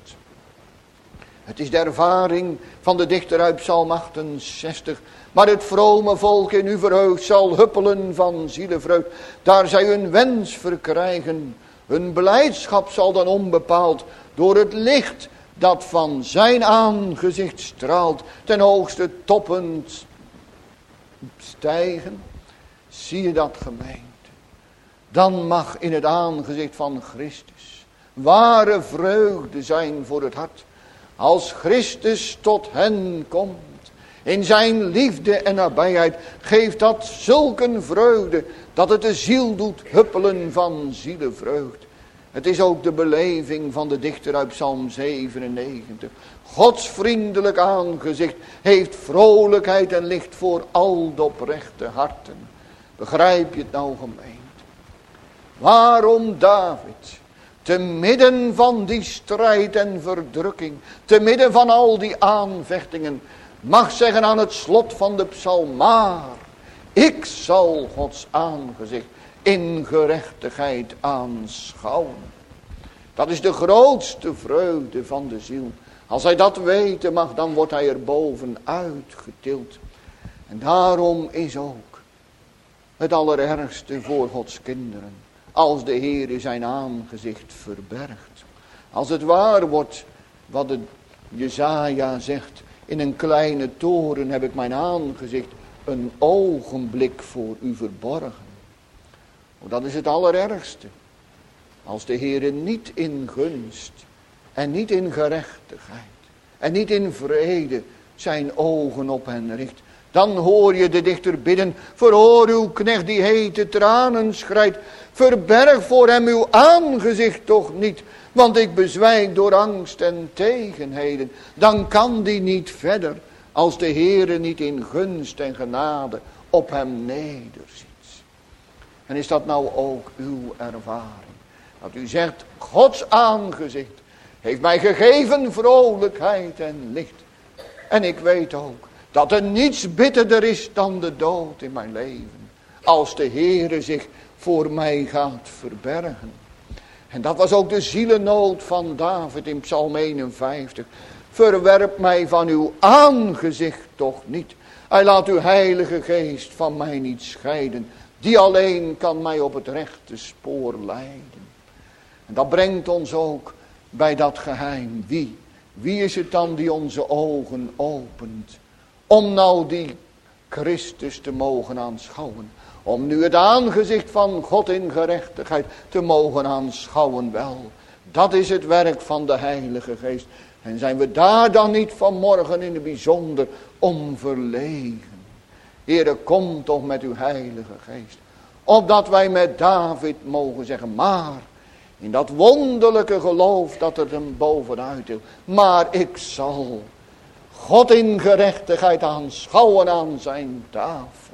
S1: Het is de ervaring van de dichter uit Psalm 68. Maar het vrome volk in u verheugd zal huppelen van zielevreugd. Daar zij hun wens verkrijgen. Hun blijdschap zal dan onbepaald door het licht dat van zijn aangezicht straalt, ten hoogste toppend stijgen. Zie je dat, gemeente? Dan mag in het aangezicht van Christus ware vreugde zijn voor het hart. Als Christus tot hen komt, in zijn liefde en nabijheid, geeft dat zulke vreugde, dat het de ziel doet huppelen van zielenvreugd. Het is ook de beleving van de dichter uit Psalm 97. Gods vriendelijk aangezicht heeft vrolijkheid en licht voor al de oprechte harten. Begrijp je het nou, gemeente? Waarom David, te midden van die strijd en verdrukking, te midden van al die aanvechtingen, mag zeggen aan het slot van de psalm: maar ik zal Gods aangezicht in gerechtigheid aanschouwen. Dat is de grootste vreugde van de ziel. Als hij dat weten mag, dan wordt hij er bovenuit getild. En daarom is ook het allerergste voor Gods kinderen, als de Heer zijn aangezicht verbergt. Als het waar wordt wat de Jesaja zegt: in een kleine toren heb ik mijn aangezicht een ogenblik voor u verborgen. Dat is het allerergste. Als de Heer niet in gunst en niet in gerechtigheid en niet in vrede zijn ogen op hen richt. Dan hoor je de dichter bidden, verhoor uw knecht die hete tranen schrijdt. Verberg voor hem uw aangezicht toch niet, want ik bezwijk door angst en tegenheden. Dan kan die niet verder, als de Heere niet in gunst en genade op hem nederziet. En is dat nou ook uw ervaring? Dat u zegt, Gods aangezicht heeft mij gegeven vrolijkheid en licht. En ik weet ook dat er niets bitterder is dan de dood in mijn leven. Als de Heere zich voor mij gaat verbergen. En dat was ook de zielennood van David in Psalm 51. Verwerp mij van uw aangezicht toch niet. Hij laat uw heilige geest van mij niet scheiden. Die alleen kan mij op het rechte spoor leiden. En dat brengt ons ook bij dat geheim. Wie is het dan die onze ogen opent? Om nou die Christus te mogen aanschouwen. Om nu het aangezicht van God in gerechtigheid te mogen aanschouwen wel. Dat is het werk van de Heilige Geest. En zijn we daar dan niet vanmorgen in het bijzonder om verlegen. Heere, kom toch met uw Heilige Geest. Opdat wij met David mogen zeggen, maar in dat wonderlijke geloof dat het hem bovenuit tilt. Maar ik zal God in gerechtigheid aanschouwen aan zijn tafel.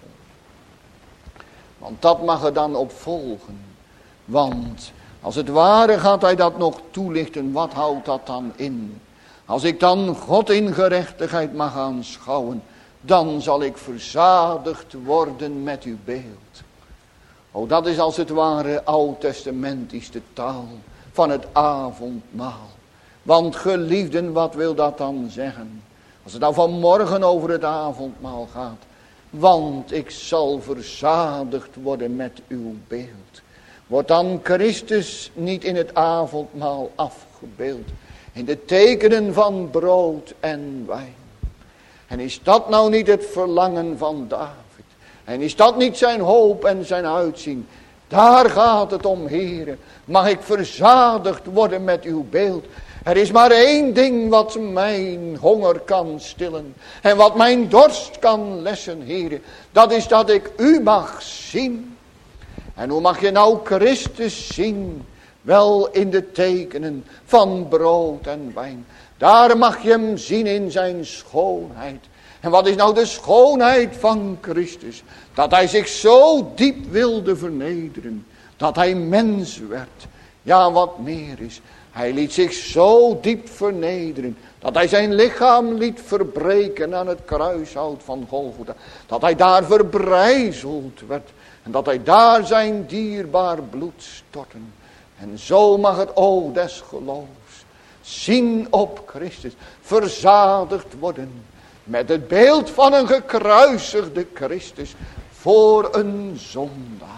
S1: Want dat mag er dan op volgen. Want als het ware gaat hij dat nog toelichten. Wat houdt dat dan in? Als ik dan God in gerechtigheid mag aanschouwen. Dan zal ik verzadigd worden met uw beeld. Oh, dat is als het ware oud-testamentische taal van het avondmaal. Want geliefden, wat wil dat dan zeggen? Als het nou vanmorgen over het avondmaal gaat. Want ik zal verzadigd worden met uw beeld. Wordt dan Christus niet in het avondmaal afgebeeld? In de tekenen van brood en wijn. En is dat nou niet het verlangen van David? En is dat niet zijn hoop en zijn uitzien? Daar gaat het om, Heere. Mag ik verzadigd worden met uw beeld? Er is maar één ding wat mijn honger kan stillen. En wat mijn dorst kan lessen, Heere. Dat is dat ik u mag zien. En hoe mag je nou Christus zien? Wel in de tekenen van brood en wijn. Daar mag je hem zien in zijn schoonheid. En wat is nou de schoonheid van Christus? Dat hij zich zo diep wilde vernederen. Dat hij mens werd. Ja, wat meer is. Hij liet zich zo diep vernederen. Dat hij zijn lichaam liet verbreken aan het kruishout van Golgotha. Dat hij daar verbrijzeld werd. En dat hij daar zijn dierbaar bloed stortte. En zo mag het oog des geloofs zien op Christus. Verzadigd worden. Met het beeld van een gekruisigde Christus voor een zondaar.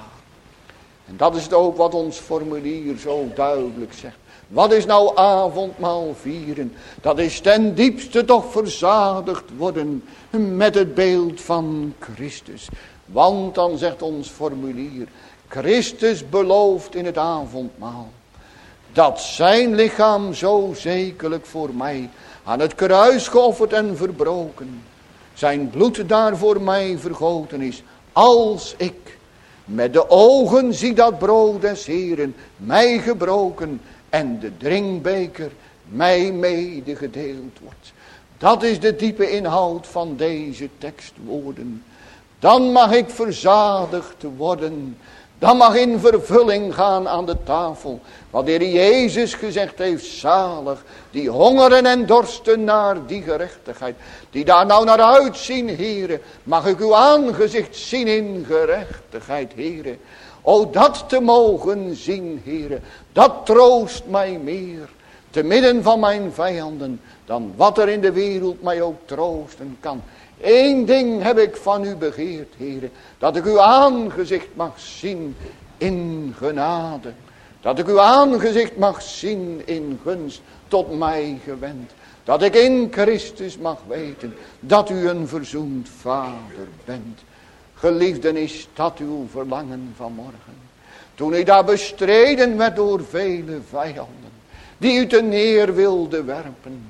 S1: En dat is het ook wat ons formulier zo duidelijk zegt. Wat is nou avondmaal vieren? Dat is ten diepste toch verzadigd worden met het beeld van Christus. Want dan zegt ons formulier, Christus belooft in het avondmaal dat zijn lichaam zo zekerlijk voor mij aan het kruis geofferd en verbroken, zijn bloed daar voor mij vergoten is, als ik met de ogen zie dat brood des Heeren mij gebroken en de drinkbeker mij medegedeeld wordt. Dat is de diepe inhoud van deze tekstwoorden. Dan mag ik verzadigd worden. Dan mag in vervulling gaan aan de tafel. Wat de Heer Jezus gezegd heeft, zalig. Die hongeren en dorsten naar die gerechtigheid. Die daar nou naar uitzien, Heere. Mag ik uw aangezicht zien in gerechtigheid, Heere. O, dat te mogen zien, Heere. Dat troost mij meer. Te midden van mijn vijanden. Dan wat er in de wereld mij ook troosten kan. Eén ding heb ik van u begeerd, Heere. Dat ik uw aangezicht mag zien in genade. Dat ik uw aangezicht mag zien in gunst tot mij gewend. Dat ik in Christus mag weten dat u een verzoend vader bent. Geliefden, is dat uw verlangen vanmorgen? Toen u daar bestreden werd door vele vijanden. Die u te neer wilden werpen.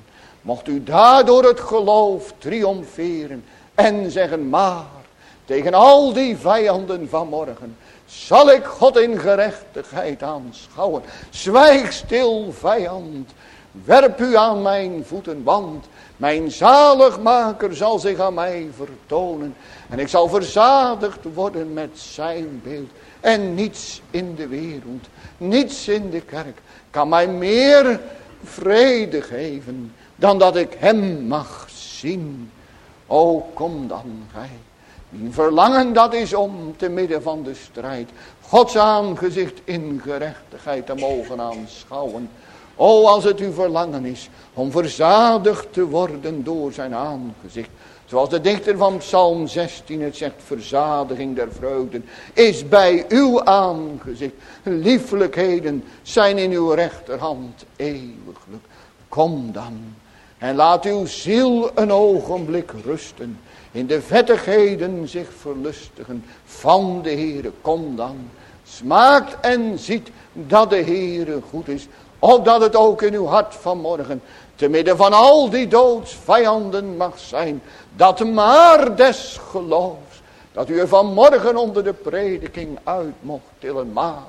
S1: Mocht u daardoor het geloof triomferen en zeggen, maar tegen al die vijanden van morgen zal ik God in gerechtigheid aanschouwen. Zwijg stil, vijand, werp u aan mijn voeten, want mijn zaligmaker zal zich aan mij vertonen. En ik zal verzadigd worden met zijn beeld. En niets in de wereld, niets in de kerk kan mij meer vrede geven dan dat ik hem mag zien. O, kom dan gij. Mijn verlangen dat is om te midden van de strijd Gods aangezicht in gerechtigheid te mogen aanschouwen. O, als het uw verlangen is om verzadigd te worden door zijn aangezicht. Zoals de dichter van Psalm 16 het zegt, verzadiging der vreugden is bij uw aangezicht. Lieflijkheden zijn in uw rechterhand eeuwiglijk. Kom dan en laat uw ziel een ogenblik rusten. In de vettigheden zich verlustigen van de Heere. Kom dan, smaakt en ziet dat de Heere goed is. Opdat het ook in uw hart vanmorgen, te midden van al die doodsvijanden mag zijn, dat maar des geloofs, dat u er vanmorgen onder de prediking uit mocht tillen.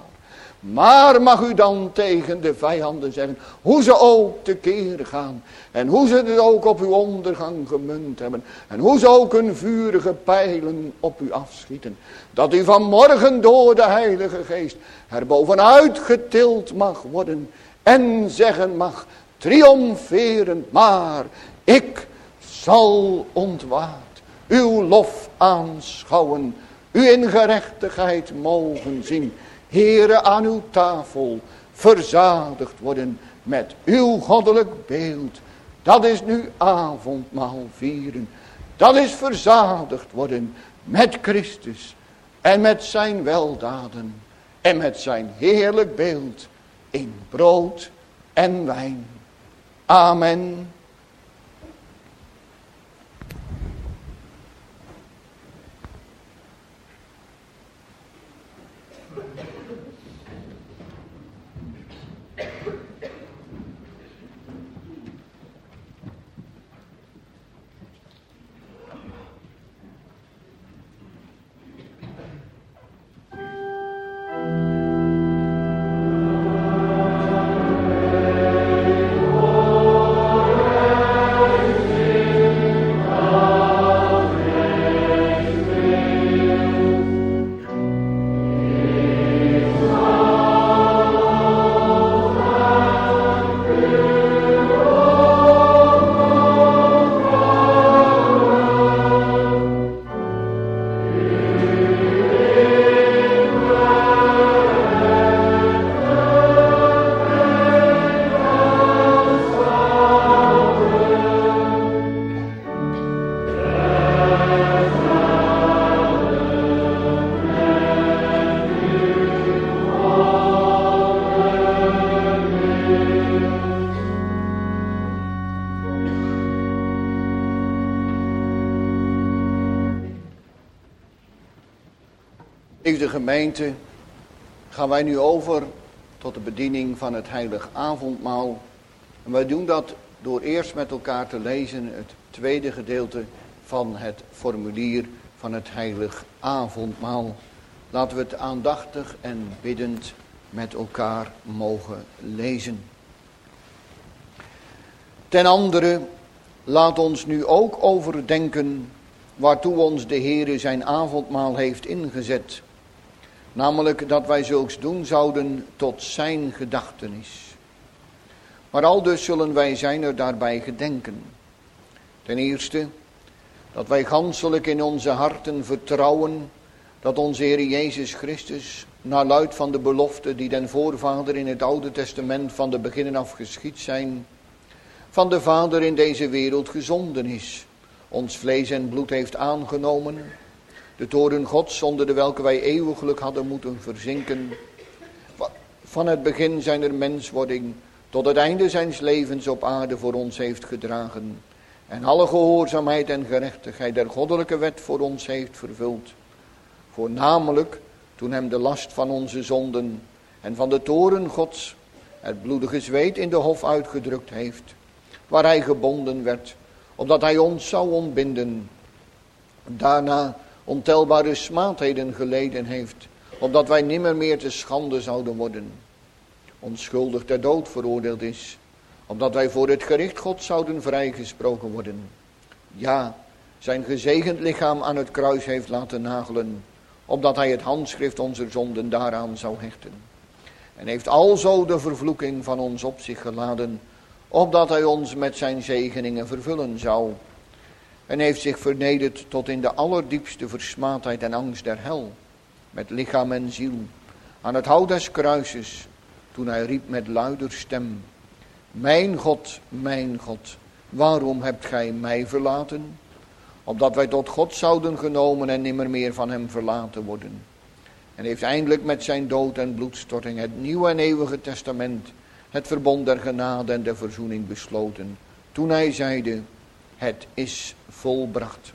S1: Maar mag u dan tegen de vijanden zeggen, hoe ze ook tekeer gaan. En hoe ze het ook op uw ondergang gemunt hebben. En hoe ze ook hun vurige pijlen op u afschieten. Dat u vanmorgen door de Heilige Geest er bovenuit getild mag worden. En zeggen mag, triomferend, maar ik zal ontwaard uw lof aanschouwen. U in gerechtigheid mogen zien. Heere, aan uw tafel verzadigd worden met uw goddelijk beeld. Dat is nu avondmaal vieren. Dat is verzadigd worden met Christus en met zijn weldaden en met zijn heerlijk beeld in brood en wijn. Amen. Geliefde gemeente, gaan wij nu over tot de bediening van het heilig avondmaal. En wij doen dat door eerst met elkaar te lezen het tweede gedeelte van het formulier van het heilig avondmaal. Laten we het aandachtig en biddend met elkaar mogen lezen. Ten andere, laat ons nu ook overdenken waartoe ons de Heere zijn avondmaal heeft ingezet. Namelijk dat wij zulks doen zouden tot zijn gedachtenis. Maar aldus zullen wij zijner daarbij gedenken. Ten eerste, dat wij ganselijk in onze harten vertrouwen dat onze Heer Jezus Christus, naar luid van de belofte die den voorvader in het Oude Testament van de beginnen af geschied zijn, van de Vader in deze wereld gezonden is, ons vlees en bloed heeft aangenomen, de toren Gods onder de welke wij eeuwiglijk hadden moeten verzinken, van het begin zijner menswording tot het einde zijns levens op aarde voor ons heeft gedragen en alle gehoorzaamheid en gerechtigheid der goddelijke wet voor ons heeft vervuld. Voornamelijk toen hem de last van onze zonden en van de toren Gods het bloedige zweet in de hof uitgedrukt heeft, waar hij gebonden werd, opdat hij ons zou ontbinden. Daarna ontelbare smaadheden geleden heeft, opdat wij nimmer meer te schande zouden worden. Onschuldig ter dood veroordeeld is, opdat wij voor het gericht God zouden vrijgesproken worden. Ja, zijn gezegend lichaam aan het kruis heeft laten nagelen, opdat hij het handschrift onze zonden daaraan zou hechten. En heeft alzo de vervloeking van ons op zich geladen, opdat hij ons met zijn zegeningen vervullen zou. En heeft zich vernederd tot in de allerdiepste versmaadheid en angst der hel, met lichaam en ziel, aan het hout des kruises, toen hij riep met luider stem: mijn God, waarom hebt gij mij verlaten? Opdat wij tot God zouden genomen en nimmer meer van hem verlaten worden. En heeft eindelijk met zijn dood en bloedstorting het nieuwe en eeuwige testament, het verbond der genade en de verzoening besloten, toen hij zeide: het is volbracht.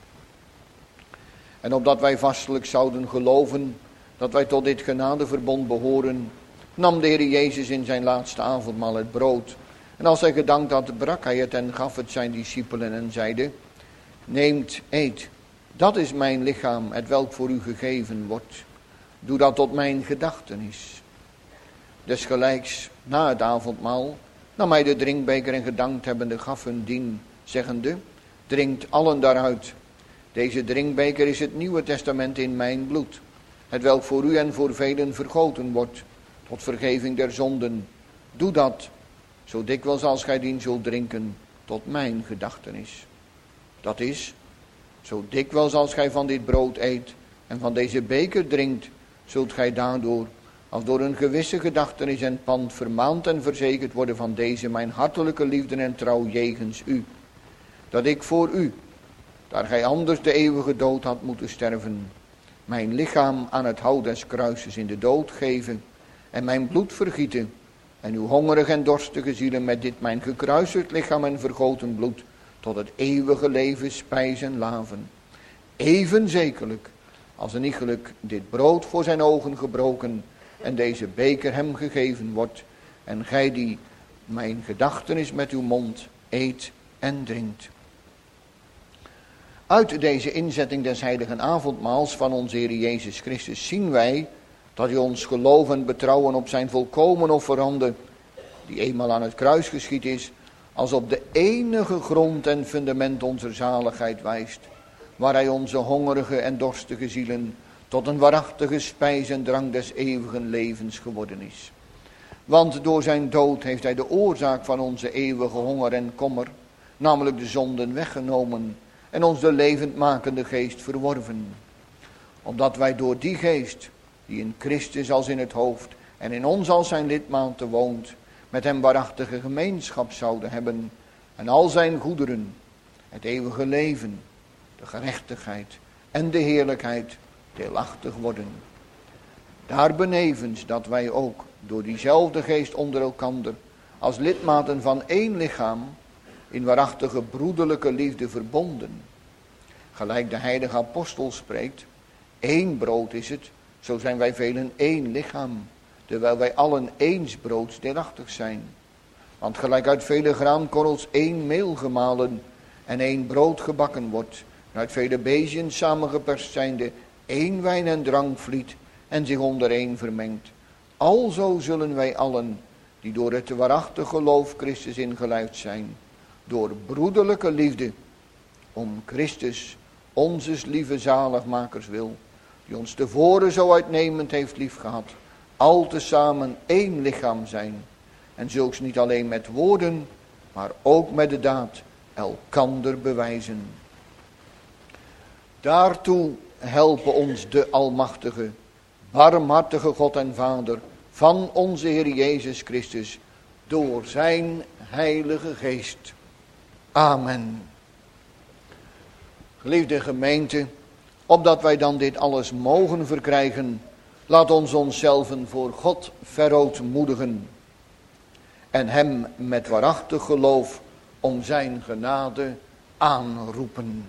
S1: En opdat wij vastelijk zouden geloven dat wij tot dit genadeverbond behoren, nam de Heer Jezus in zijn laatste avondmaal het brood. En als hij gedankt had, brak hij het en gaf het zijn discipelen en zeide: neemt, eet, dat is mijn lichaam, hetwelk voor u gegeven wordt. Doe dat tot mijn gedachtenis. Desgelijks, na het avondmaal, nam hij de drinkbeker en gedankt hebbende gaf hun dien, zeggende: drinkt allen daaruit. Deze drinkbeker is het nieuwe testament in mijn bloed, hetwelk voor u en voor velen vergoten wordt, tot vergeving der zonden. Doe dat, zo dikwijls als gij dien zult drinken, tot mijn gedachtenis. Dat is, zo dikwijls als gij van dit brood eet en van deze beker drinkt, zult gij daardoor, als door een gewisse gedachtenis en pand, vermaand en verzekerd worden van deze mijn hartelijke liefde en trouw jegens u. Dat ik voor u, daar gij anders de eeuwige dood had moeten sterven, mijn lichaam aan het hout des kruises in de dood geven en mijn bloed vergieten, en uw hongerige en dorstige zielen met dit mijn gekruisigd lichaam en vergoten bloed tot het eeuwige leven spijs en laven. Even zekerlijk als een iegelijk dit brood voor zijn ogen gebroken en deze beker hem gegeven wordt, en gij die mijn gedachtenis met uw mond eet en drinkt. Uit deze inzetting des heiligen avondmaals van onze Heer Jezus Christus zien wij dat hij ons geloof en betrouwen op zijn volkomen offerande, die eenmaal aan het kruis geschied is, als op de enige grond en fundament onze zaligheid wijst, waar hij onze hongerige en dorstige zielen tot een waarachtige spijs en drank des eeuwigen levens geworden is. Want door zijn dood heeft hij de oorzaak van onze eeuwige honger en kommer, namelijk de zonden, weggenomen en ons de levendmakende geest verworven. Omdat wij door die geest, die in Christus als in het hoofd en in ons als zijn lidmaat woont, met hem waarachtige gemeenschap zouden hebben en al zijn goederen, het eeuwige leven, de gerechtigheid en de heerlijkheid deelachtig worden. Daarbenevens dat wij ook door diezelfde geest onder elkander als lidmaten van één lichaam in waarachtige broederlijke liefde verbonden. Gelijk de heilige apostel spreekt: één brood is het, zo zijn wij velen één lichaam, terwijl wij allen eens broods deelachtig zijn. Want gelijk uit vele graankorrels één meel gemalen en één brood gebakken wordt, en uit vele beziën samengeperst zijnde één wijn en drank vliet en zich onder één vermengt, alzo zullen wij allen, die door het waarachtig geloof Christus ingelijfd zijn, door broederlijke liefde, om Christus, onzes lieve zaligmakers wil, die ons tevoren zo uitnemend heeft liefgehad, al tezamen één lichaam zijn, en zulks niet alleen met woorden, maar ook met de daad elkander bewijzen. Daartoe helpen ons de almachtige, barmhartige God en Vader van onze Heer Jezus Christus, door zijn heilige geest. Amen. Geliefde gemeente, opdat wij dan dit alles mogen verkrijgen, laat ons onszelven voor God verootmoedigen en hem met waarachtig geloof om zijn genade aanroepen.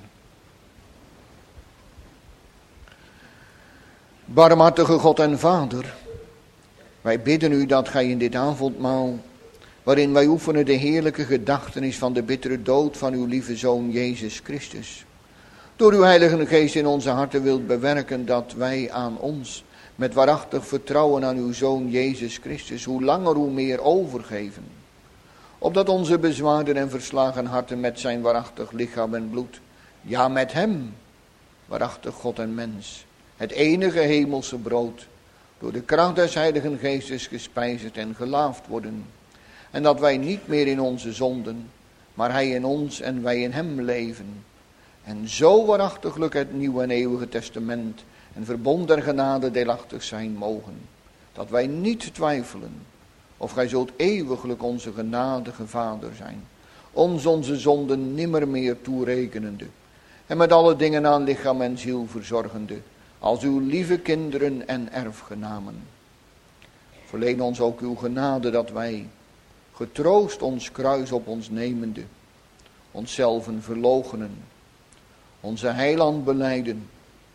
S1: Barmhartige God en Vader, wij bidden u dat gij in dit avondmaal waarin wij oefenen de heerlijke gedachtenis van de bittere dood van uw lieve Zoon Jezus Christus. Door uw Heilige Geest in onze harten wilt bewerken dat wij aan ons, met waarachtig vertrouwen aan uw Zoon Jezus Christus, hoe langer hoe meer overgeven. Opdat onze bezwaarden en verslagen harten met zijn waarachtig lichaam en bloed, ja met hem, waarachtig God en mens, het enige hemelse brood, door de kracht des Heiligen Geestes gespijzigd en gelaafd worden. En dat wij niet meer in onze zonden, maar hij in ons en wij in hem leven. En zo waarachtiglijk het nieuwe en eeuwige testament en verbond der genade deelachtig zijn mogen. Dat wij niet twijfelen of gij zult eeuwiglijk onze genadige Vader zijn. Ons onze zonden nimmer meer toerekenende. En met alle dingen aan lichaam en ziel verzorgende. Als uw lieve kinderen en erfgenamen. Verleen ons ook uw genade dat wij, getroost ons kruis op ons nemende, onszelven verloochenen, onze heiland belijden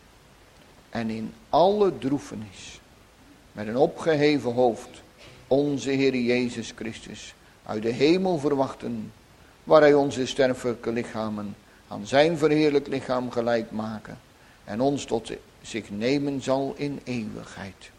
S1: en in alle droefenis, met een opgeheven hoofd, onze Heer Jezus Christus uit de hemel verwachten, waar hij onze sterfelijke lichamen aan zijn verheerlijk lichaam gelijk maken en ons tot zich nemen zal in eeuwigheid.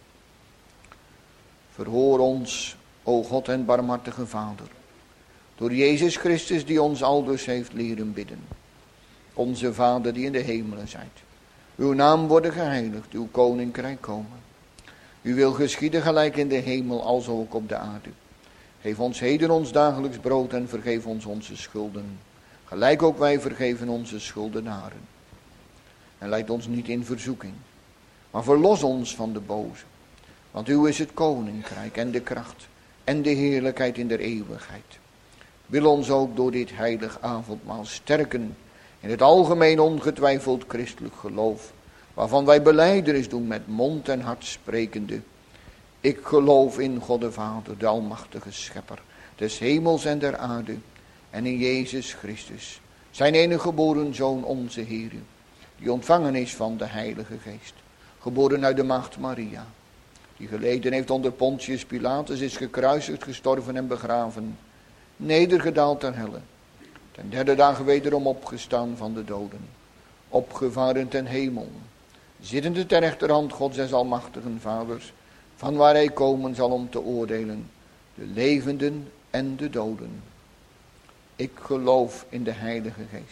S1: Verhoor ons, o God en barmhartige Vader, door Jezus Christus die ons aldus heeft leren bidden. Onze Vader die in de hemelen zijt, uw naam worden geheiligd, uw koninkrijk komen. U wil geschieden gelijk in de hemel als ook op de aarde. Geef ons heden ons dagelijks brood en vergeef ons onze schulden, gelijk ook wij vergeven onze schuldenaren. En leid ons niet in verzoeking, maar verlos ons van de boze. Want uw is het koninkrijk en de kracht en de heerlijkheid in der eeuwigheid. Wil ons ook door dit heilig avondmaal sterken in het algemeen ongetwijfeld christelijk geloof, waarvan wij belijdenis doen met mond en hart sprekende. Ik geloof in God de Vader, de almachtige schepper des hemels en der aarde, en in Jezus Christus, zijn enige geboren Zoon, onze Heer, die ontvangen is van de Heilige Geest, geboren uit de maagd Maria, die geleden heeft onder Pontius Pilatus, is gekruisigd, gestorven en begraven, nedergedaald ter helle, ten derde dagen wederom opgestaan van de doden, opgevaren ten hemel, zittende ter rechterhand Gods des almachtigen Vaders, van waar hij komen zal om te oordelen, de levenden en de doden. Ik geloof in de Heilige Geest.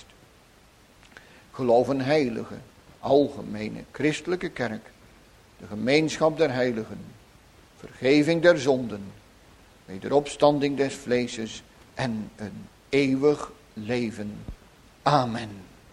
S1: Ik geloof een heilige, algemene, christelijke kerk, de gemeenschap der heiligen, vergeving der zonden, wederopstanding des vleeses en een eeuwig leven. Amen.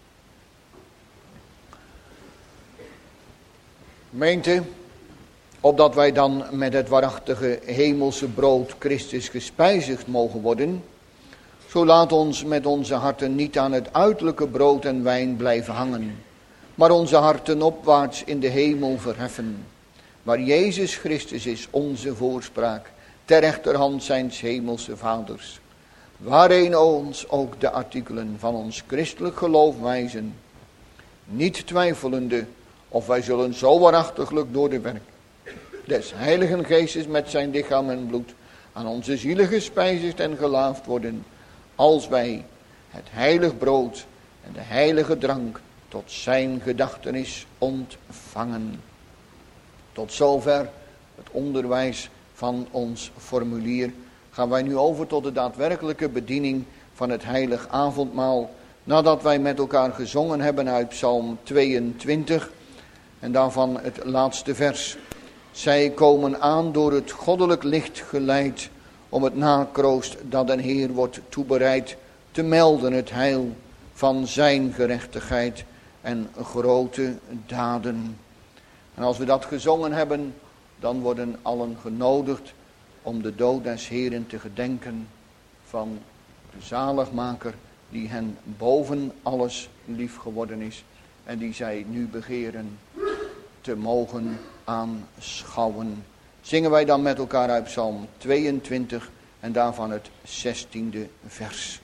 S1: Gemeente, opdat wij dan met het waarachtige hemelse brood Christus gespijzigd mogen worden, zo laat ons met onze harten niet aan het uiterlijke brood en wijn blijven hangen, maar onze harten opwaarts in de hemel verheffen, waar Jezus Christus is onze voorspraak, ter rechterhand zijns hemelse Vaders, waarin ons ook de artikelen van ons christelijk geloof wijzen, niet twijfelende of wij zullen zo waarachtiglijk door de werk des Heiligen Geestes met zijn lichaam en bloed aan onze zielen gespijzigd en gelaafd worden, als wij het heilig brood en de heilige drank tot zijn gedachtenis ontvangen. Tot zover het onderwijs van ons formulier. Gaan wij nu over tot de daadwerkelijke bediening van het heilig avondmaal, nadat wij met elkaar gezongen hebben uit Psalm 22 en daarvan het laatste vers. Zij komen aan door het goddelijk licht geleid, om het nakroost dat den Heer wordt toebereid, te melden het heil van zijn gerechtigheid en grote daden. En als we dat gezongen hebben, dan worden allen genodigd om de dood des Heeren te gedenken van de zaligmaker die hen boven alles lief geworden is en die zij nu begeren te mogen aanschouwen. Zingen wij dan met elkaar uit Psalm 22 en daarvan het 16e vers.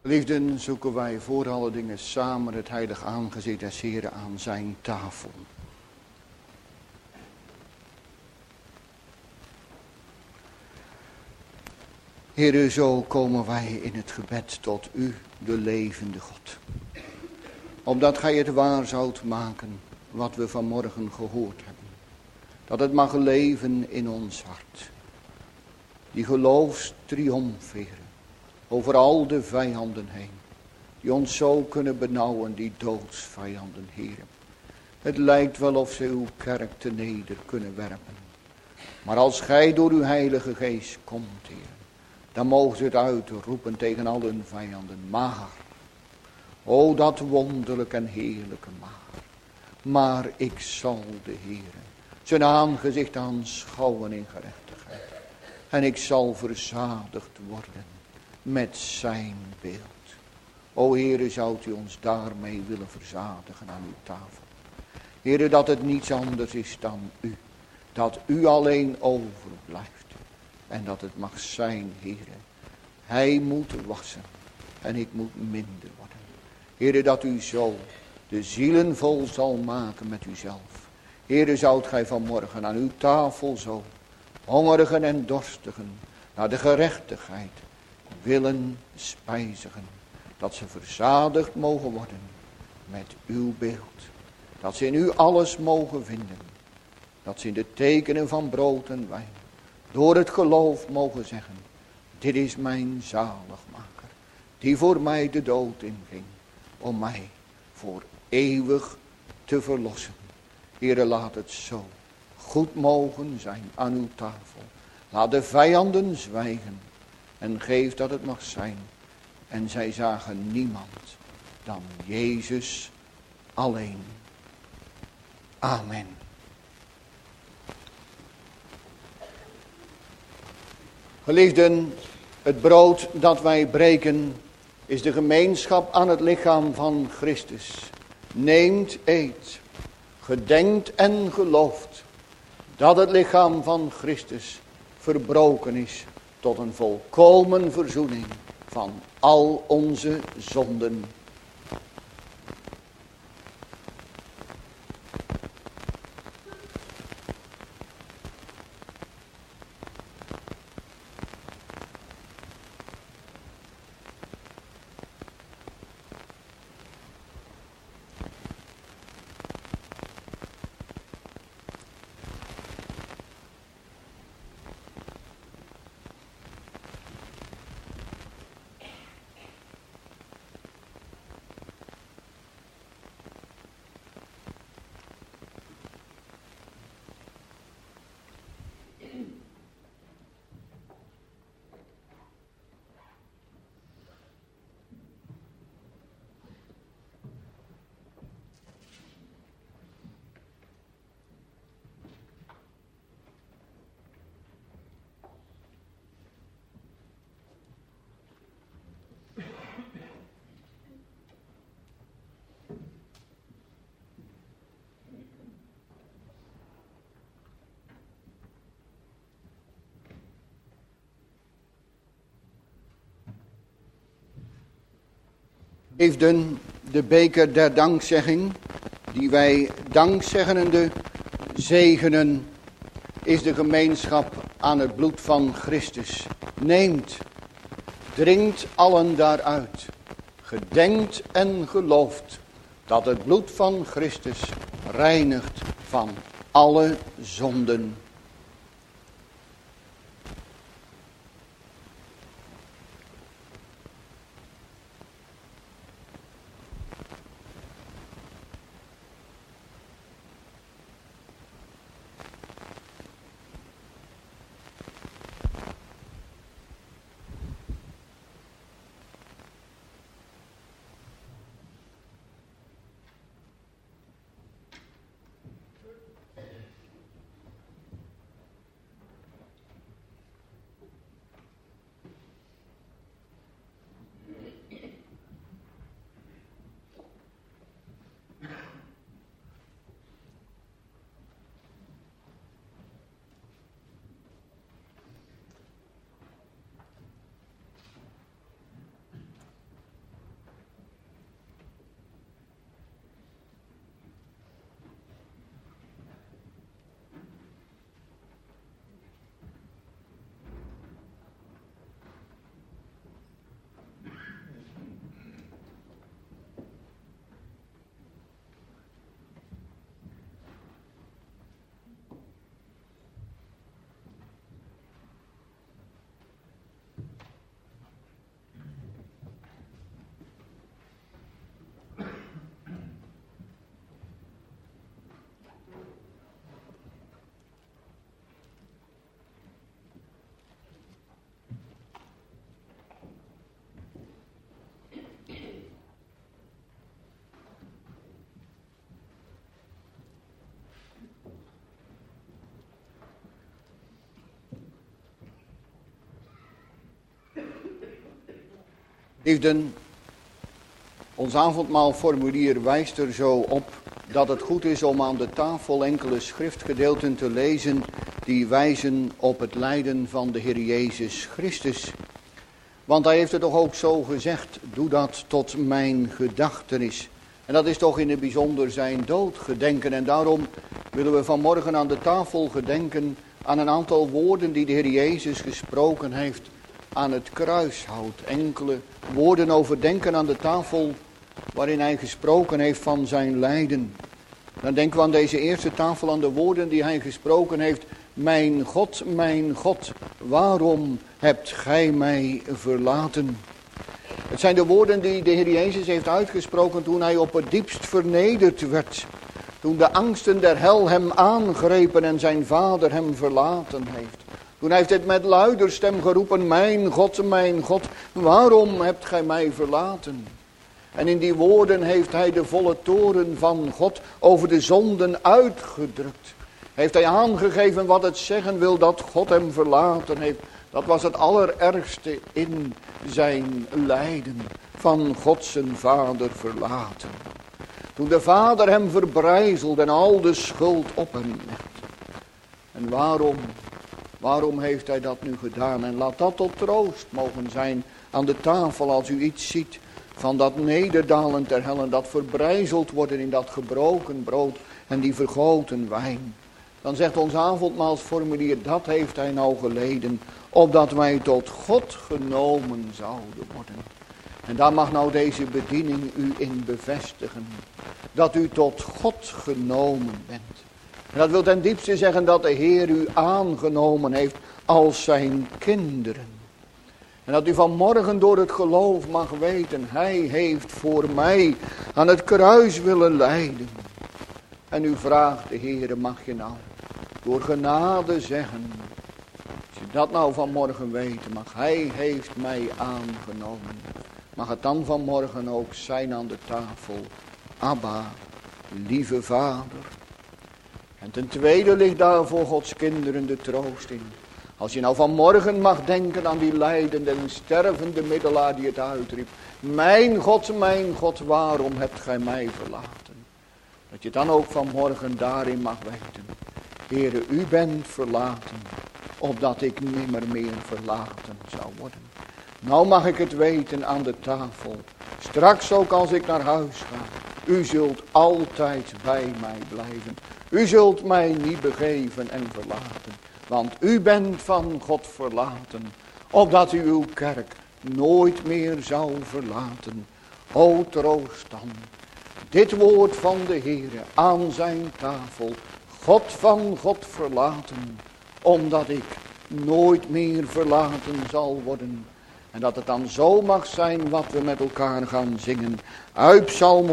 S1: Liefden, zoeken wij voor alle dingen samen het heilig aangezicht des Heren aan zijn tafel. Heere, zo komen wij in het gebed tot u, de levende God. Opdat gij het waar zoudt maken wat we vanmorgen gehoord hebben. Dat het mag leven in ons hart. Die geloofstriomferen over al de vijanden heen. Die ons zo kunnen benauwen, die doodsvijanden, Heere. Het lijkt wel of ze uw kerk te neder kunnen werpen. Maar als gij door uw heilige geest komt, Heere, dan mogen ze het uitroepen tegen al hun vijanden. Maar, o dat wonderlijk en heerlijke maar. Maar ik zal de Heere zijn aangezicht aanschouwen in gerechtigheid. En ik zal verzadigd worden met zijn beeld. O Heere, zoudt u ons daarmee willen verzadigen aan uw tafel. Heere, dat het niets anders is dan u. Dat u alleen overblijft. En dat het mag zijn, Heere. Hij moet wassen. En ik moet minder worden. Heere, dat u zo de zielen vol zal maken met uzelf. Heere, zoudt gij vanmorgen aan uw tafel zo hongerigen en dorstigen naar de gerechtigheid willen spijzigen. Dat ze verzadigd mogen worden met uw beeld. Dat ze in u alles mogen vinden. Dat ze in de tekenen van brood en wijn door het geloof mogen zeggen: dit is mijn zaligmaker, die voor mij de dood inging, om mij voor eeuwig te verlossen. Heere, laat het zo goed mogen zijn aan uw tafel. Laat de vijanden zwijgen en geef dat het mag zijn. En zij zagen niemand dan Jezus alleen. Amen. Geliefden, het brood dat wij breken is de gemeenschap aan het lichaam van Christus. Neemt, eet, gedenkt en gelooft dat het lichaam van Christus verbroken is tot een volkomen verzoening van al onze zonden. Geliefden, de beker der dankzegging, die wij dankzeggende zegenen, is de gemeenschap aan het bloed van Christus. Neemt, drinkt allen daaruit, gedenkt en gelooft dat het bloed van Christus reinigt van alle zonden. Liefden, ons avondmaalformulier wijst er zo op dat het goed is om aan de tafel enkele schriftgedeelten te lezen die wijzen op het lijden van de Heer Jezus Christus. Want hij heeft het toch ook zo gezegd, doe dat tot mijn gedachtenis. En dat is toch in het bijzonder zijn dood gedenken. En daarom willen we vanmorgen aan de tafel gedenken aan een aantal woorden die de Heer Jezus gesproken heeft aan het kruishout. Enkele woorden overdenken aan de tafel waarin hij gesproken heeft van zijn lijden. Dan denken we aan deze eerste tafel aan de woorden die hij gesproken heeft. Mijn God, waarom hebt gij mij verlaten? Het zijn de woorden die de Heer Jezus heeft uitgesproken toen hij op het diepst vernederd werd. Toen de angsten der hel hem aangrepen en zijn vader hem verlaten heeft. Toen heeft het met luider stem geroepen, mijn God, waarom hebt gij mij verlaten? En in die woorden heeft hij de volle toorn van God over de zonden uitgedrukt. Heeft hij aangegeven wat het zeggen wil dat God hem verlaten heeft. Dat was het allerergste in zijn lijden, van God zijn vader verlaten. Toen de vader hem verbrijzelde en al de schuld op hem legde. En waarom heeft hij dat nu gedaan? En laat dat tot troost mogen zijn aan de tafel als u iets ziet van dat nederdalen ter hel en dat verbrijzeld worden in dat gebroken brood en die vergoten wijn. Dan zegt ons avondmaalsformulier, dat heeft hij nou geleden, opdat wij tot God genomen zouden worden. En daar mag nou deze bediening u in bevestigen, dat u tot God genomen bent. En dat wil ten diepste zeggen dat de Heer u aangenomen heeft als zijn kinderen. En dat u vanmorgen door het geloof mag weten, hij heeft voor mij aan het kruis willen lijden. En u vraagt de Heer, mag je nou door genade zeggen, als je dat nou vanmorgen weet, mag hij heeft mij aangenomen. Mag het dan vanmorgen ook zijn aan de tafel, Abba, lieve Vader. En ten tweede ligt daar voor Gods kinderen de troost in. Als je nou vanmorgen mag denken aan die lijdende en stervende middelaar die het uitriep. Mijn God, waarom hebt gij mij verlaten? Dat je dan ook vanmorgen daarin mag weten. Heere, u bent verlaten, opdat ik nimmer meer verlaten zou worden. Nou mag ik het weten aan de tafel. Straks ook als ik naar huis ga. U zult altijd bij mij blijven. U zult mij niet begeven en verlaten. Want u bent van God verlaten. Opdat u uw kerk nooit meer zou verlaten. O troost dan. Dit woord van de Heere aan zijn tafel. God van God verlaten. Omdat ik nooit meer verlaten zal worden. En dat het dan zo mag zijn wat we met elkaar gaan zingen. Uit Psalm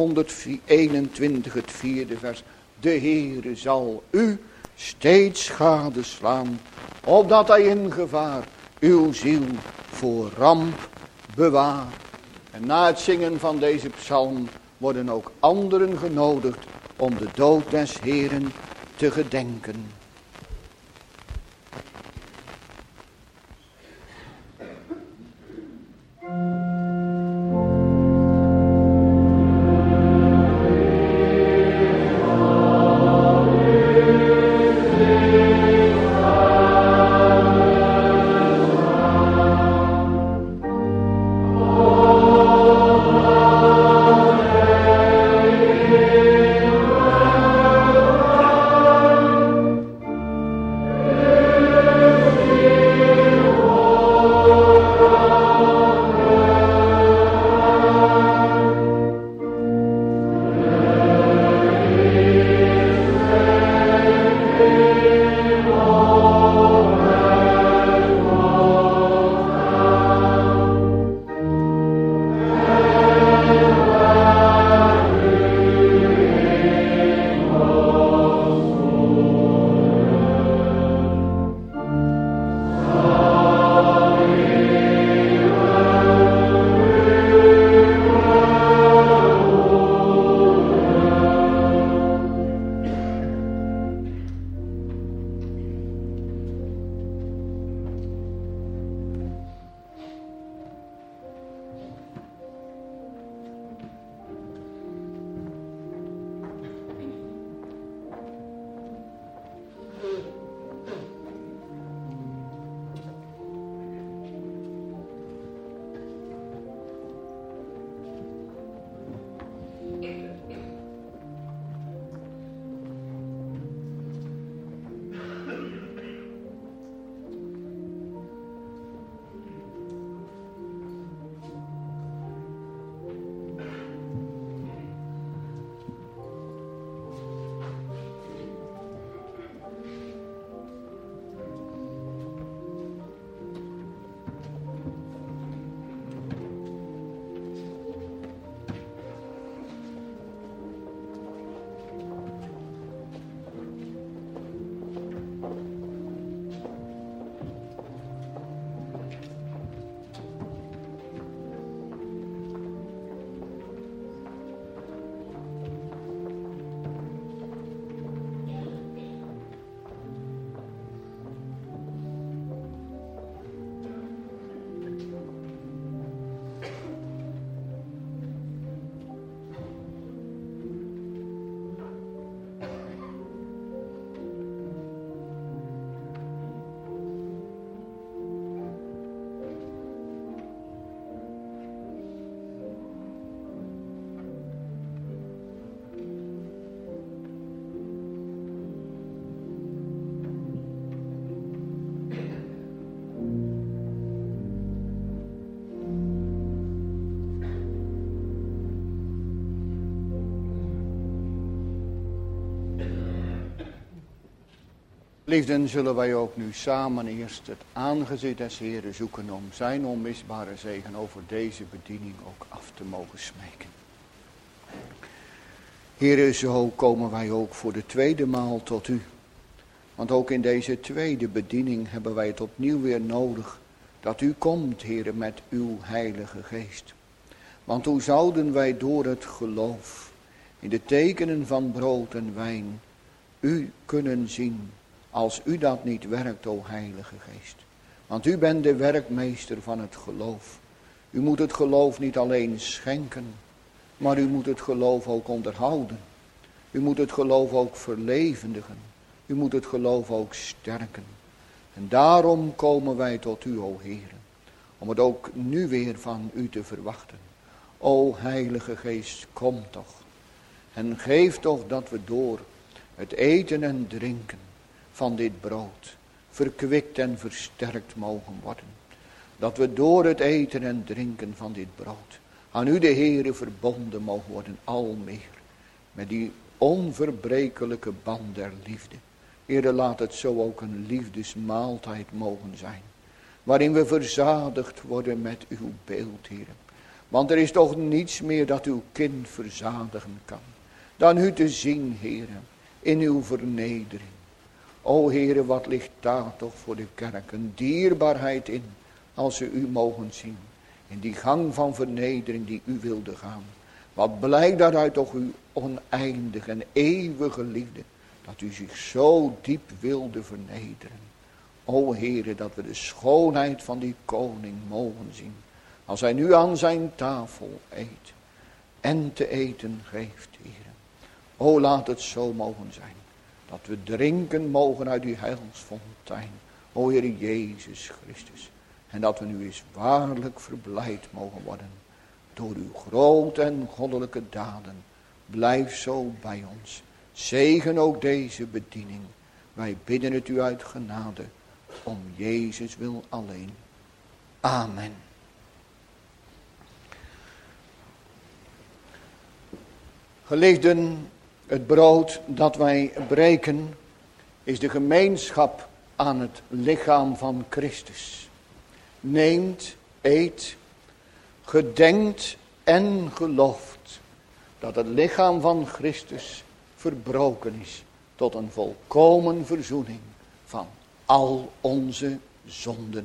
S1: 121, het 4e vers. De Heere zal u steeds gadeslaan, opdat hij in gevaar uw ziel voor ramp bewaart. En na het zingen van deze psalm worden ook anderen genodigd om de dood des Heeren te gedenken. Liefden, zullen wij ook nu samen eerst het aangezicht des Heeren zoeken om zijn onmisbare zegen over deze bediening ook af te mogen smeken. Heere, zo komen wij ook voor de tweede maal tot u. Want ook in deze tweede bediening hebben wij het opnieuw weer nodig dat u komt, Heere, met uw heilige geest. Want hoe zouden wij door het geloof in de tekenen van brood en wijn u kunnen zien als u dat niet werkt, o heilige geest. Want u bent de werkmeester van het geloof. U moet het geloof niet alleen schenken, maar u moet het geloof ook onderhouden. U moet het geloof ook verlevendigen. U moet het geloof ook sterken. En daarom komen wij tot u, o Heere, om het ook nu weer van u te verwachten. O heilige geest, kom toch. En geef toch dat we door het eten en drinken van dit brood verkwikt en versterkt mogen worden. Dat we door het eten en drinken van dit brood aan u de Heere verbonden mogen worden, al meer. Met die onverbrekelijke band der liefde. Heere, laat het zo ook een liefdesmaaltijd mogen zijn. Waarin we verzadigd worden met uw beeld, Heere. Want er is toch niets meer dat uw kind verzadigen kan. Dan u te zien, Heere, in uw vernedering. O Heere, wat ligt daar toch voor de kerk een dierbaarheid in. Als ze u mogen zien. In die gang van vernedering die u wilde gaan. Wat blijkt daaruit toch uw oneindige en eeuwige liefde. Dat u zich zo diep wilde vernederen. O Heere, dat we de schoonheid van die koning mogen zien. Als hij nu aan zijn tafel eet. En te eten geeft, Heere. O, laat het zo mogen zijn. Dat we drinken mogen uit die heilsfontein. O Heer Jezus Christus. En dat we nu eens waarlijk verblijd mogen worden. Door uw grote en goddelijke daden. Blijf zo bij ons. Zegen ook deze bediening. Wij bidden het u uit genade. Om Jezus wil alleen. Amen. Geliefden, het brood dat wij breken is de gemeenschap aan het lichaam van Christus. Neemt, eet, gedenkt en gelooft dat het lichaam van Christus verbroken is tot een volkomen verzoening van al onze zonden.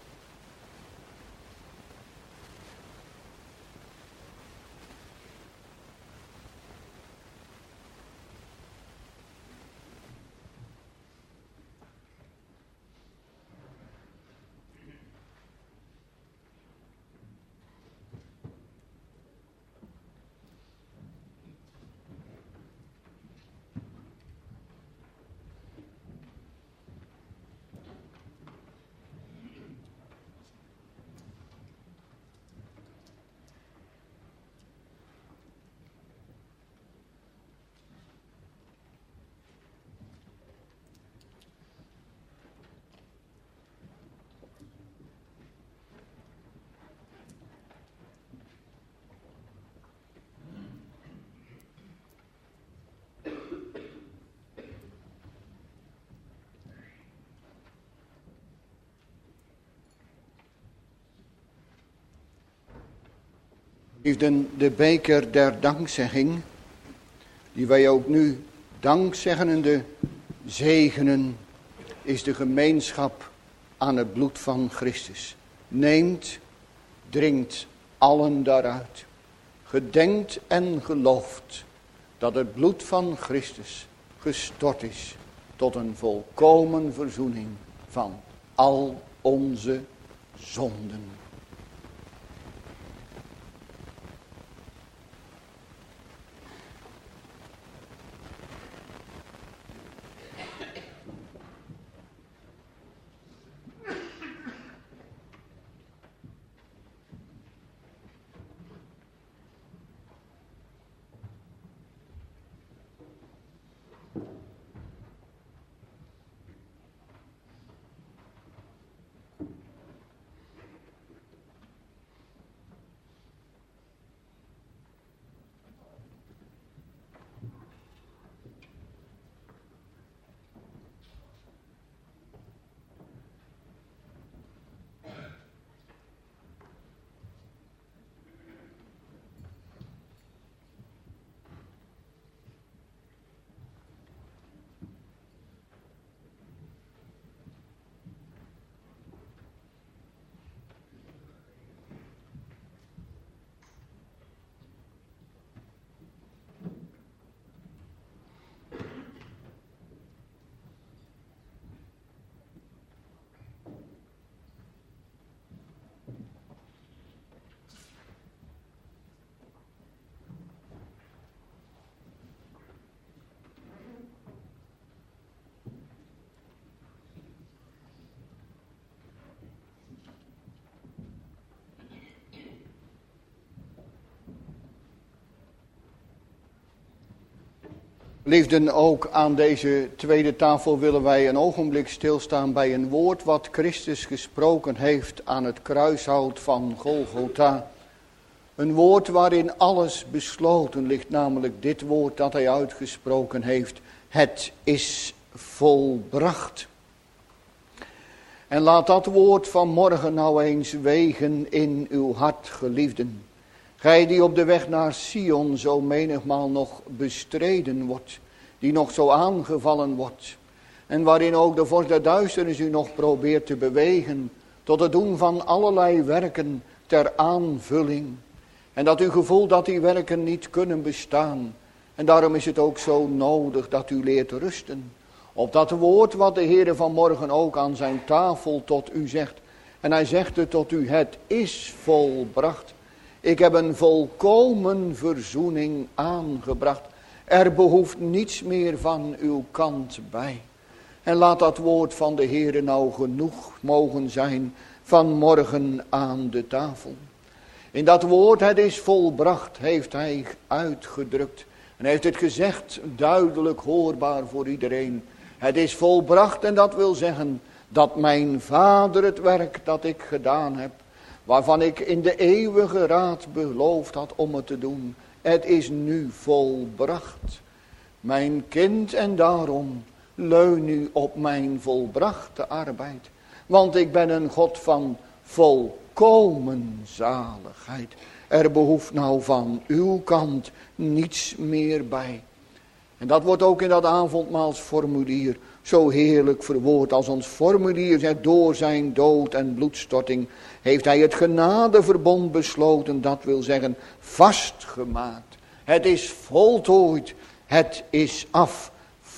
S1: Liefden, de beker der dankzegging, die wij ook nu dankzeggende zegenen, is de gemeenschap aan het bloed van Christus. Neemt, drinkt allen daaruit. Gedenkt en gelooft dat het bloed van Christus gestort is tot een volkomen verzoening van al onze zonden. Liefden, ook aan deze tweede tafel willen wij een ogenblik stilstaan bij een woord wat Christus gesproken heeft aan het kruishout van Golgotha. Een woord waarin alles besloten ligt, namelijk dit woord dat hij uitgesproken heeft. Het is volbracht. En laat dat woord vanmorgen nou eens wegen in uw hart, geliefden. Gij die op de weg naar Sion zo menigmaal nog bestreden wordt, die nog zo aangevallen wordt. En waarin ook de vorst der duisternis u nog probeert te bewegen tot het doen van allerlei werken ter aanvulling. En dat u gevoelt dat die werken niet kunnen bestaan. En daarom is het ook zo nodig dat u leert rusten op dat woord wat de Heer vanmorgen ook aan zijn tafel tot u zegt. En hij zegt het tot u, het is volbracht. Ik heb een volkomen verzoening aangebracht. Er behoeft niets meer van uw kant bij. En laat dat woord van de Heer nou genoeg mogen zijn vanmorgen aan de tafel. In dat woord, het is volbracht, heeft hij uitgedrukt. En heeft het gezegd, duidelijk hoorbaar voor iedereen. Het is volbracht en dat wil zeggen dat mijn Vader het werk dat ik gedaan heb, waarvan ik in de eeuwige raad beloofd had om het te doen, het is nu volbracht. Mijn kind, en daarom leun nu op mijn volbrachte arbeid. Want ik ben een God van volkomen zaligheid. Er behoeft nou van uw kant niets meer bij. En dat wordt ook in dat avondmaalsformulier zo heerlijk verwoord. Als ons formulier zegt, door zijn dood en bloedstorting heeft hij het genadeverbond besloten. Dat wil zeggen vastgemaakt. Het is voltooid. Het is af.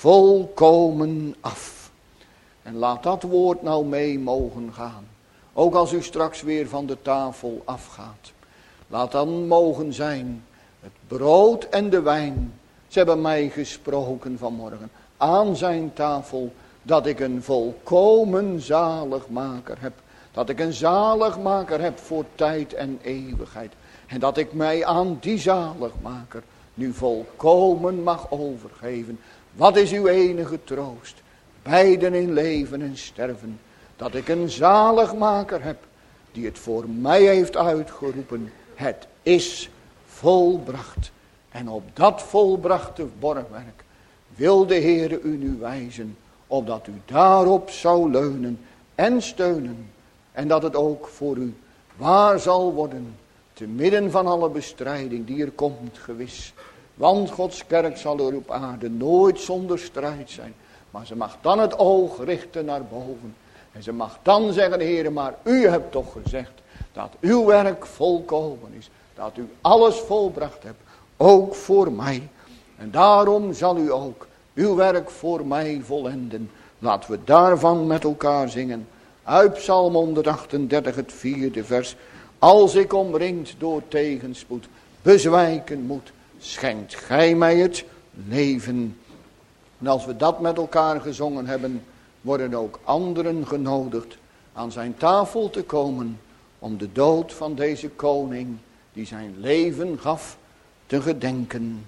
S1: Volkomen af. En laat dat woord nou mee mogen gaan. Ook als u straks weer van de tafel afgaat. Laat dan mogen zijn het brood en de wijn. Ze hebben mij gesproken vanmorgen aan zijn tafel dat ik een volkomen zaligmaker heb. Dat ik een zaligmaker heb voor tijd en eeuwigheid. En dat ik mij aan die zaligmaker nu volkomen mag overgeven. Wat is uw enige troost? Beiden in leven en sterven. Dat ik een zaligmaker heb die het voor mij heeft uitgeroepen. Het is volbracht. En op dat volbrachte borgwerk wil de Heere u nu wijzen, opdat u daarop zou leunen en steunen. En dat het ook voor u waar zal worden, te midden van alle bestrijding die er komt gewis. Want Gods kerk zal er op aarde nooit zonder strijd zijn. Maar ze mag dan het oog richten naar boven. En ze mag dan zeggen, Heere, maar u hebt toch gezegd dat uw werk volkomen is. Dat u alles volbracht hebt, ook voor mij. En daarom zal u ook uw werk voor mij volenden. Laten we daarvan met elkaar zingen. Uit Psalm 138, het 4e vers. Als ik omringd door tegenspoed bezwijken moet, schenkt gij mij het leven. En als we dat met elkaar gezongen hebben, worden ook anderen genodigd aan zijn tafel te komen om de dood van deze koning die zijn leven gaf te gedenken.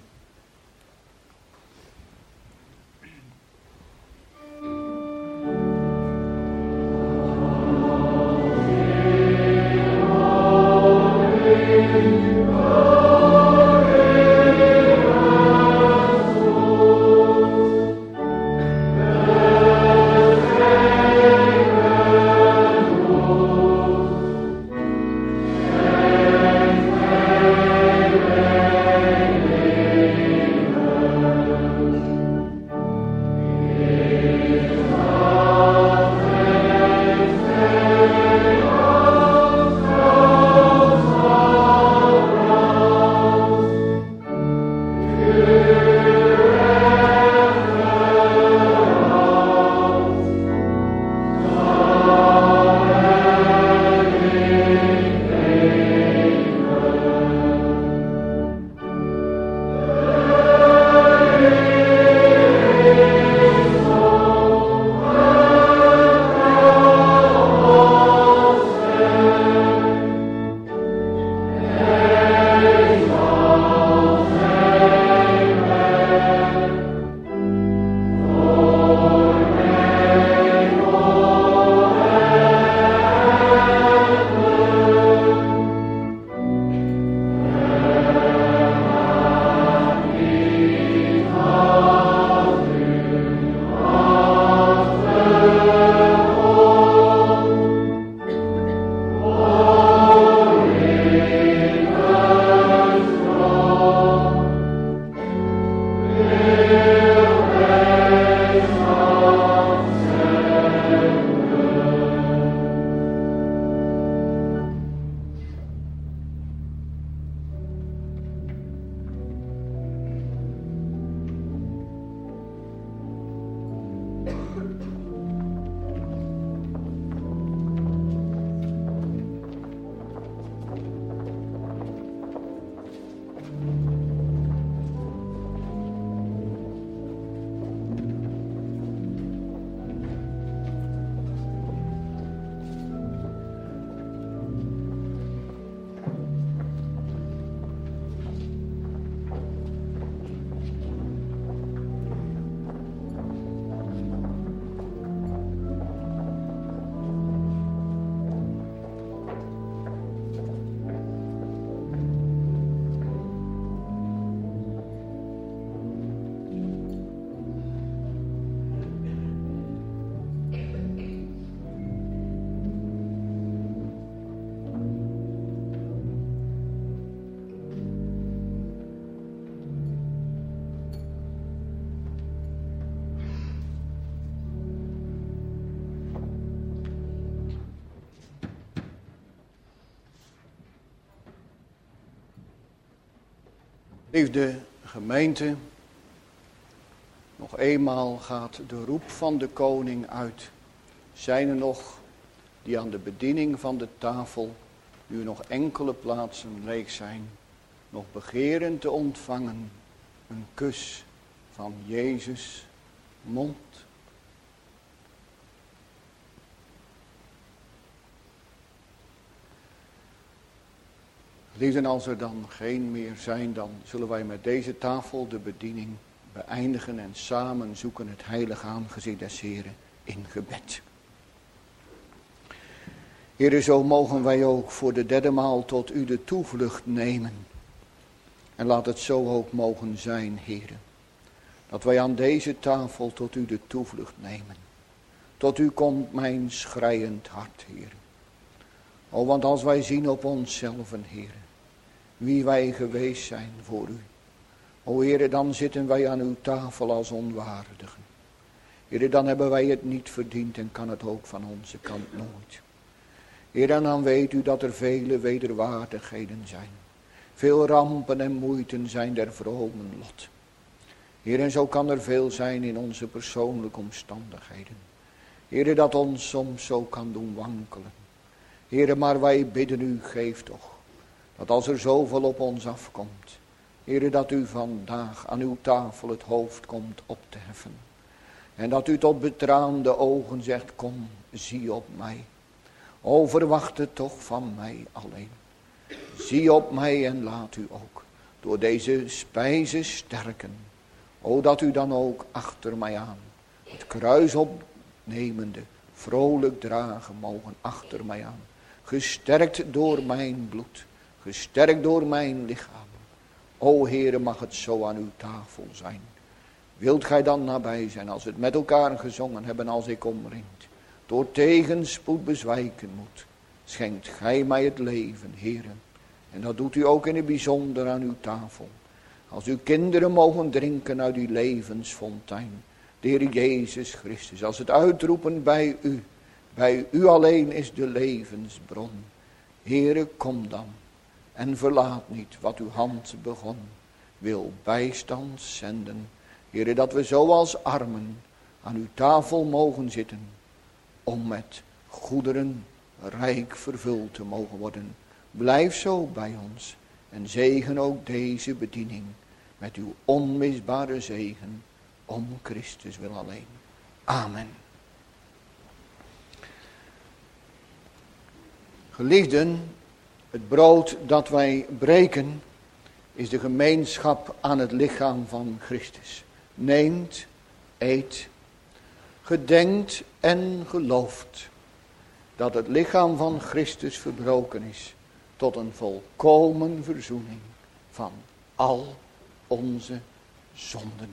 S1: Liefde gemeente, nog eenmaal gaat de roep van de koning uit. Zijn er nog die aan de bediening van de tafel, nu nog enkele plaatsen leeg zijn, nog begeren te ontvangen een kus van Jezus' mond? Liefden, als er dan geen meer zijn, dan zullen wij met deze tafel de bediening beëindigen en samen zoeken het heilige aangezicht des Heren in gebed. Heere, zo mogen wij ook voor de derde maal tot u de toevlucht nemen. En laat het zo ook mogen zijn, Heere, dat wij aan deze tafel tot u de toevlucht nemen. Tot u komt mijn schreiend hart, Heere. O, want als wij zien op onszelf, Heere, wie wij geweest zijn voor u. O Heere, dan zitten wij aan uw tafel als onwaardigen. Heere, dan hebben wij het niet verdiend en kan het ook van onze kant nooit. Heere, en dan weet u dat er vele wederwaardigheden zijn. Veel rampen en moeiten zijn der vromen lot. Heere, en zo kan er veel zijn in onze persoonlijke omstandigheden. Heere, dat ons soms zo kan doen wankelen. Heere, maar wij bidden u, geef toch, dat als er zoveel op ons afkomt, Heere, dat u vandaag aan uw tafel het hoofd komt op te heffen. En dat u tot betraande ogen zegt, kom, zie op mij. O, verwacht het toch van mij alleen. Zie op mij en laat u ook door deze spijzen sterken. O, dat u dan ook achter mij aan, het kruis opnemende, vrolijk dragen mogen achter mij aan. Gesterkt door mijn bloed, gesterkt door mijn lichaam. O Heere, mag het zo aan uw tafel zijn. Wilt gij dan nabij zijn als we het met elkaar gezongen hebben als ik omringd, door tegenspoed bezwijken moet. Schenkt gij mij het leven, Heere. En dat doet u ook in het bijzonder aan uw tafel. Als uw kinderen mogen drinken uit die levensfontein, de Heer Jezus Christus. Als het uitroepen bij u alleen is de levensbron. Heere, kom dan en verlaat niet wat uw hand begon. Wil bijstand zenden. Heere, dat we zo als armen aan uw tafel mogen zitten, om met goederen rijk vervuld te mogen worden. Blijf zo bij ons en zegen ook deze bediening met uw onmisbare zegen, om Christus wil alleen. Amen. Geliefden, het brood dat wij breken is de gemeenschap aan het lichaam van Christus. Neemt, eet, gedenkt en gelooft dat het lichaam van Christus verbroken is tot een volkomen verzoening van al onze zonden.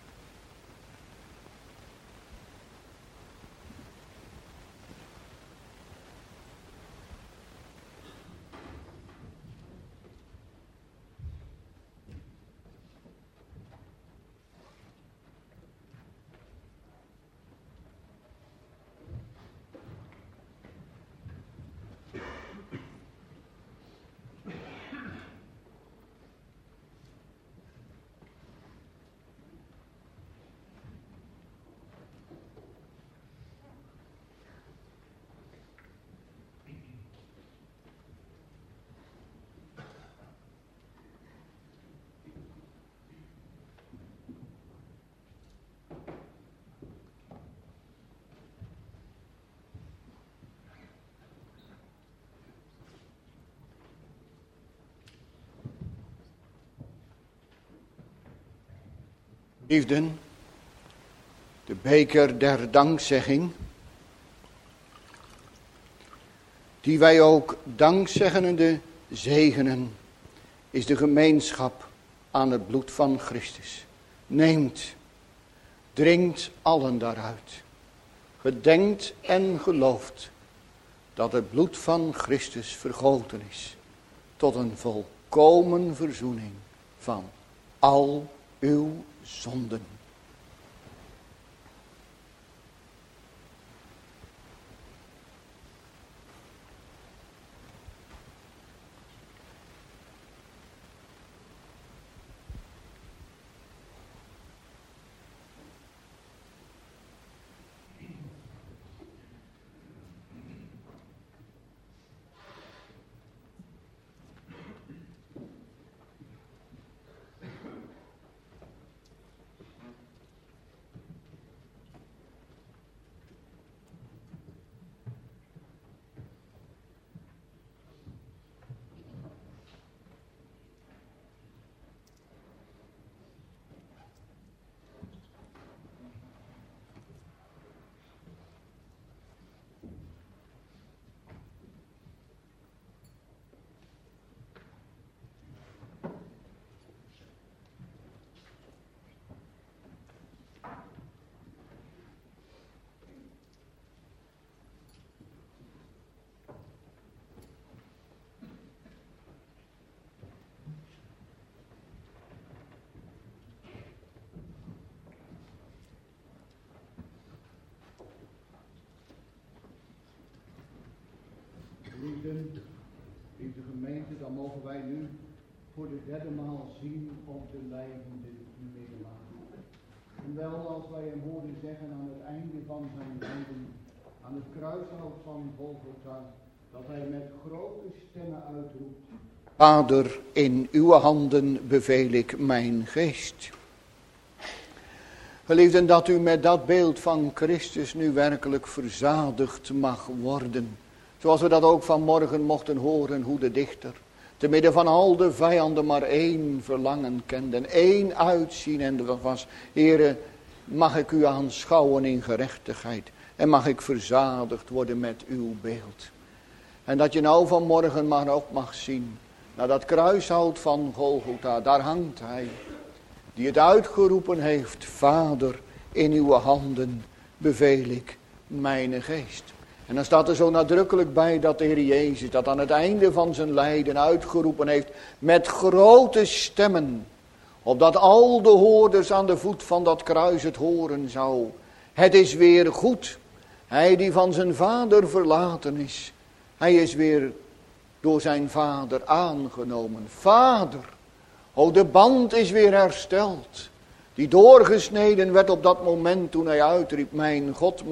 S1: Liefden, de beker der dankzegging, die wij ook dankzeggende zegenen, is de gemeenschap aan het bloed van Christus. Neemt, drinkt allen daaruit, gedenkt en gelooft dat het bloed van Christus vergoten is tot een volkomen verzoening van al uw zonden. dan mogen wij nu voor de derde maal zien op de lijvende middelaar. En wel als wij hem horen zeggen aan het einde van zijn lijden, aan het kruishout van Golgotha, dat hij met grote stemmen uitroept: Vader, in uw handen beveel ik mijn geest. Geliefden, dat u met dat beeld van Christus nu werkelijk verzadigd mag worden. Zoals we dat ook vanmorgen mochten horen, hoe de dichter te midden van al de vijanden maar één verlangen kende. En één uitzien, en dat was: Heere, mag ik u aanschouwen in gerechtigheid. En mag ik verzadigd worden met uw beeld. En dat je nou vanmorgen maar ook mag zien, naar dat kruishout van Golgotha, daar hangt hij. Die het uitgeroepen heeft: Vader, in uw handen beveel ik mijn geest. En dan staat er zo nadrukkelijk bij dat de Heer Jezus dat aan het einde van zijn lijden uitgeroepen heeft met grote stemmen. Opdat al de hoorders aan de voet van dat kruis het horen zou: het is weer goed. Hij die van zijn vader verlaten is, hij is weer door zijn vader aangenomen. Vader, o, de band is weer hersteld. Die doorgesneden werd op dat moment toen hij uitriep: mijn God,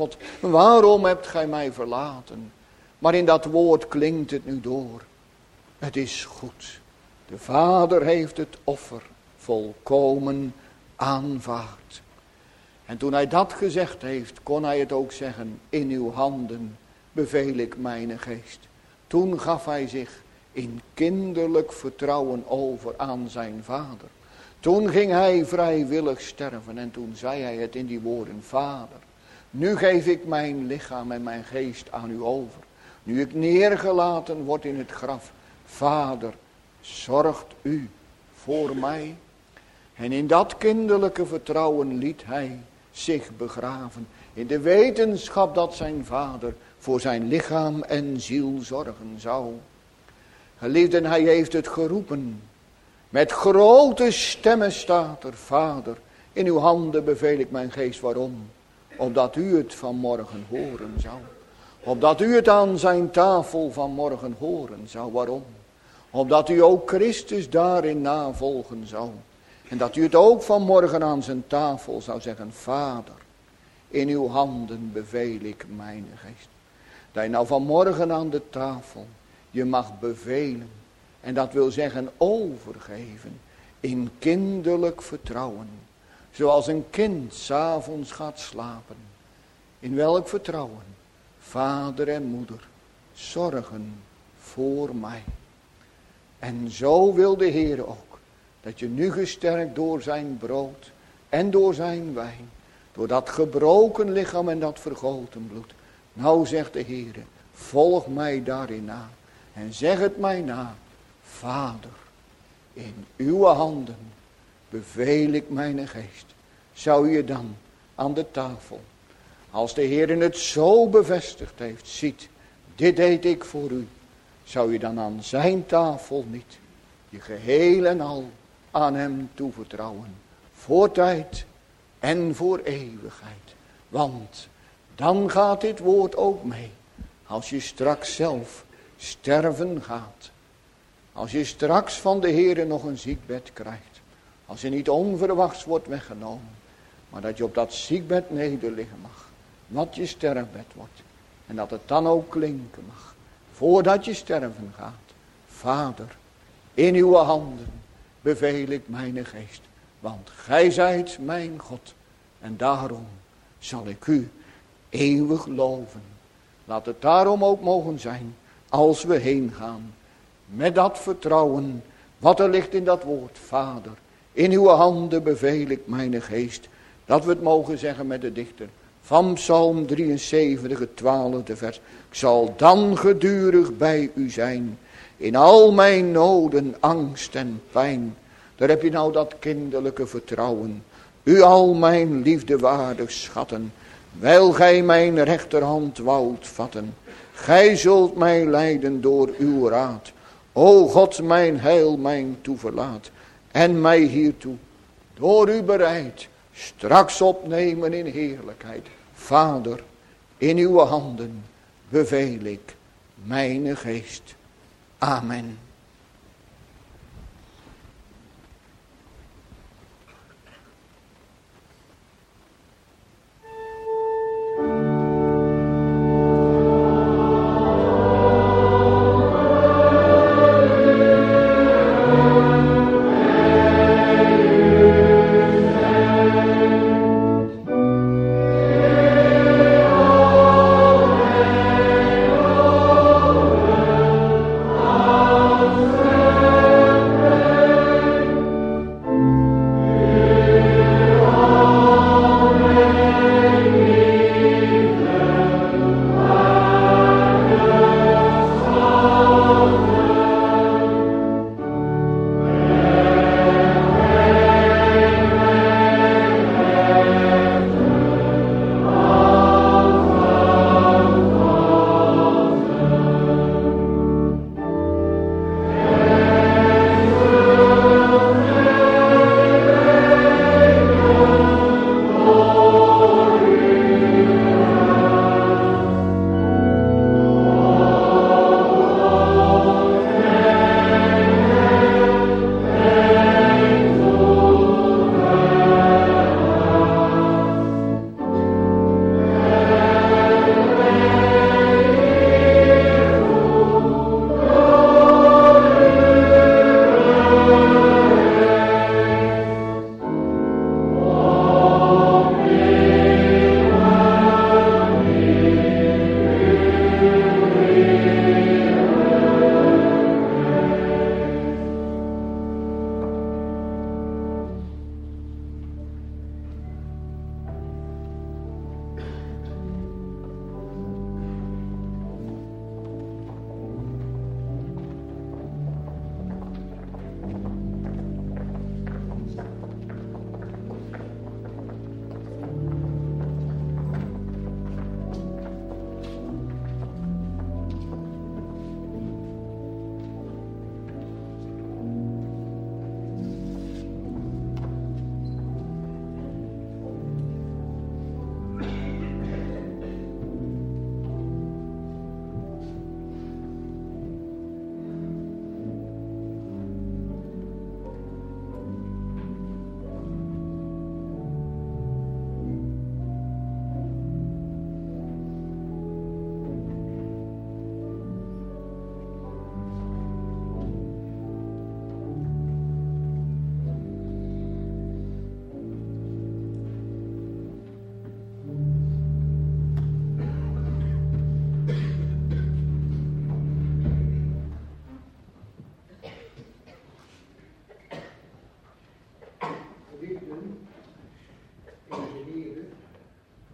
S1: waarom hebt gij mij verlaten? Maar in dat woord klinkt het nu door: het is goed. De Vader heeft het offer volkomen aanvaard. En toen hij dat gezegd heeft, kon hij het ook zeggen: in uw handen beveel ik mijn geest. Toen gaf hij zich in kinderlijk vertrouwen over aan zijn vader. Toen ging hij vrijwillig sterven en toen zei hij het in die woorden: Vader, nu geef ik mijn lichaam en mijn geest aan u over. Nu ik neergelaten word in het graf, Vader, zorgt u voor mij. En in dat kinderlijke vertrouwen liet hij zich begraven, in de wetenschap dat zijn vader voor zijn lichaam en ziel zorgen zou. Geliefden, hij heeft het geroepen. Met grote stemmen staat er: Vader, in uw handen beveel ik mijn geest. Waarom? Opdat u het vanmorgen horen zou. Opdat u het aan zijn tafel vanmorgen horen zou. Waarom? Opdat u ook Christus daarin navolgen zou. En dat u het ook vanmorgen aan zijn tafel zou zeggen: Vader, in uw handen beveel ik mijn geest. Dat je nou vanmorgen aan de tafel je mag bevelen. En dat wil zeggen overgeven in kinderlijk vertrouwen. Zoals een kind 's avonds gaat slapen. In welk vertrouwen? Vader en moeder zorgen voor mij. En zo wil de Heer ook dat je nu gesterkt door zijn brood en door zijn wijn, door dat gebroken lichaam en dat vergoten bloed. Nou zegt de Heer: volg mij daarin na en zeg het mij na: Vader, in uw handen beveel ik mijn geest. Zou je dan aan de tafel, als de Heer het zo bevestigd heeft, ziet, dit deed ik voor u, zou je dan aan zijn tafel niet je geheel en al aan hem toevertrouwen, voor tijd en voor eeuwigheid. Want dan gaat dit woord ook mee, als je straks zelf sterven gaat. Als je straks van de Heere nog een ziekbed krijgt. Als je niet onverwachts wordt weggenomen. Maar dat je op dat ziekbed nederliggen mag. Wat je sterfbed wordt. En dat het dan ook klinken mag. Voordat je sterven gaat. Vader, in uw handen beveel ik mijn geest. Want gij zijt mijn God. En daarom zal ik u eeuwig loven. Laat het daarom ook mogen zijn als we heen gaan. Met dat vertrouwen wat er ligt in dat woord. Vader, in uw handen beveel ik mijn geest. Dat we het mogen zeggen met de dichter. Van Psalm 73, het 12e vers. Ik zal dan gedurig bij u zijn. In al mijn noden, angst en pijn. Daar heb je nou dat kinderlijke vertrouwen. U al mijn liefdewaardig schatten. Wijl gij mijn rechterhand woudt vatten. Gij zult mij leiden door uw raad. O God, mijn heil, mijn toeverlaat. En mij hiertoe door u bereid. Straks opnemen in heerlijkheid. Vader, in uw handen beveel ik mijn geest. Amen.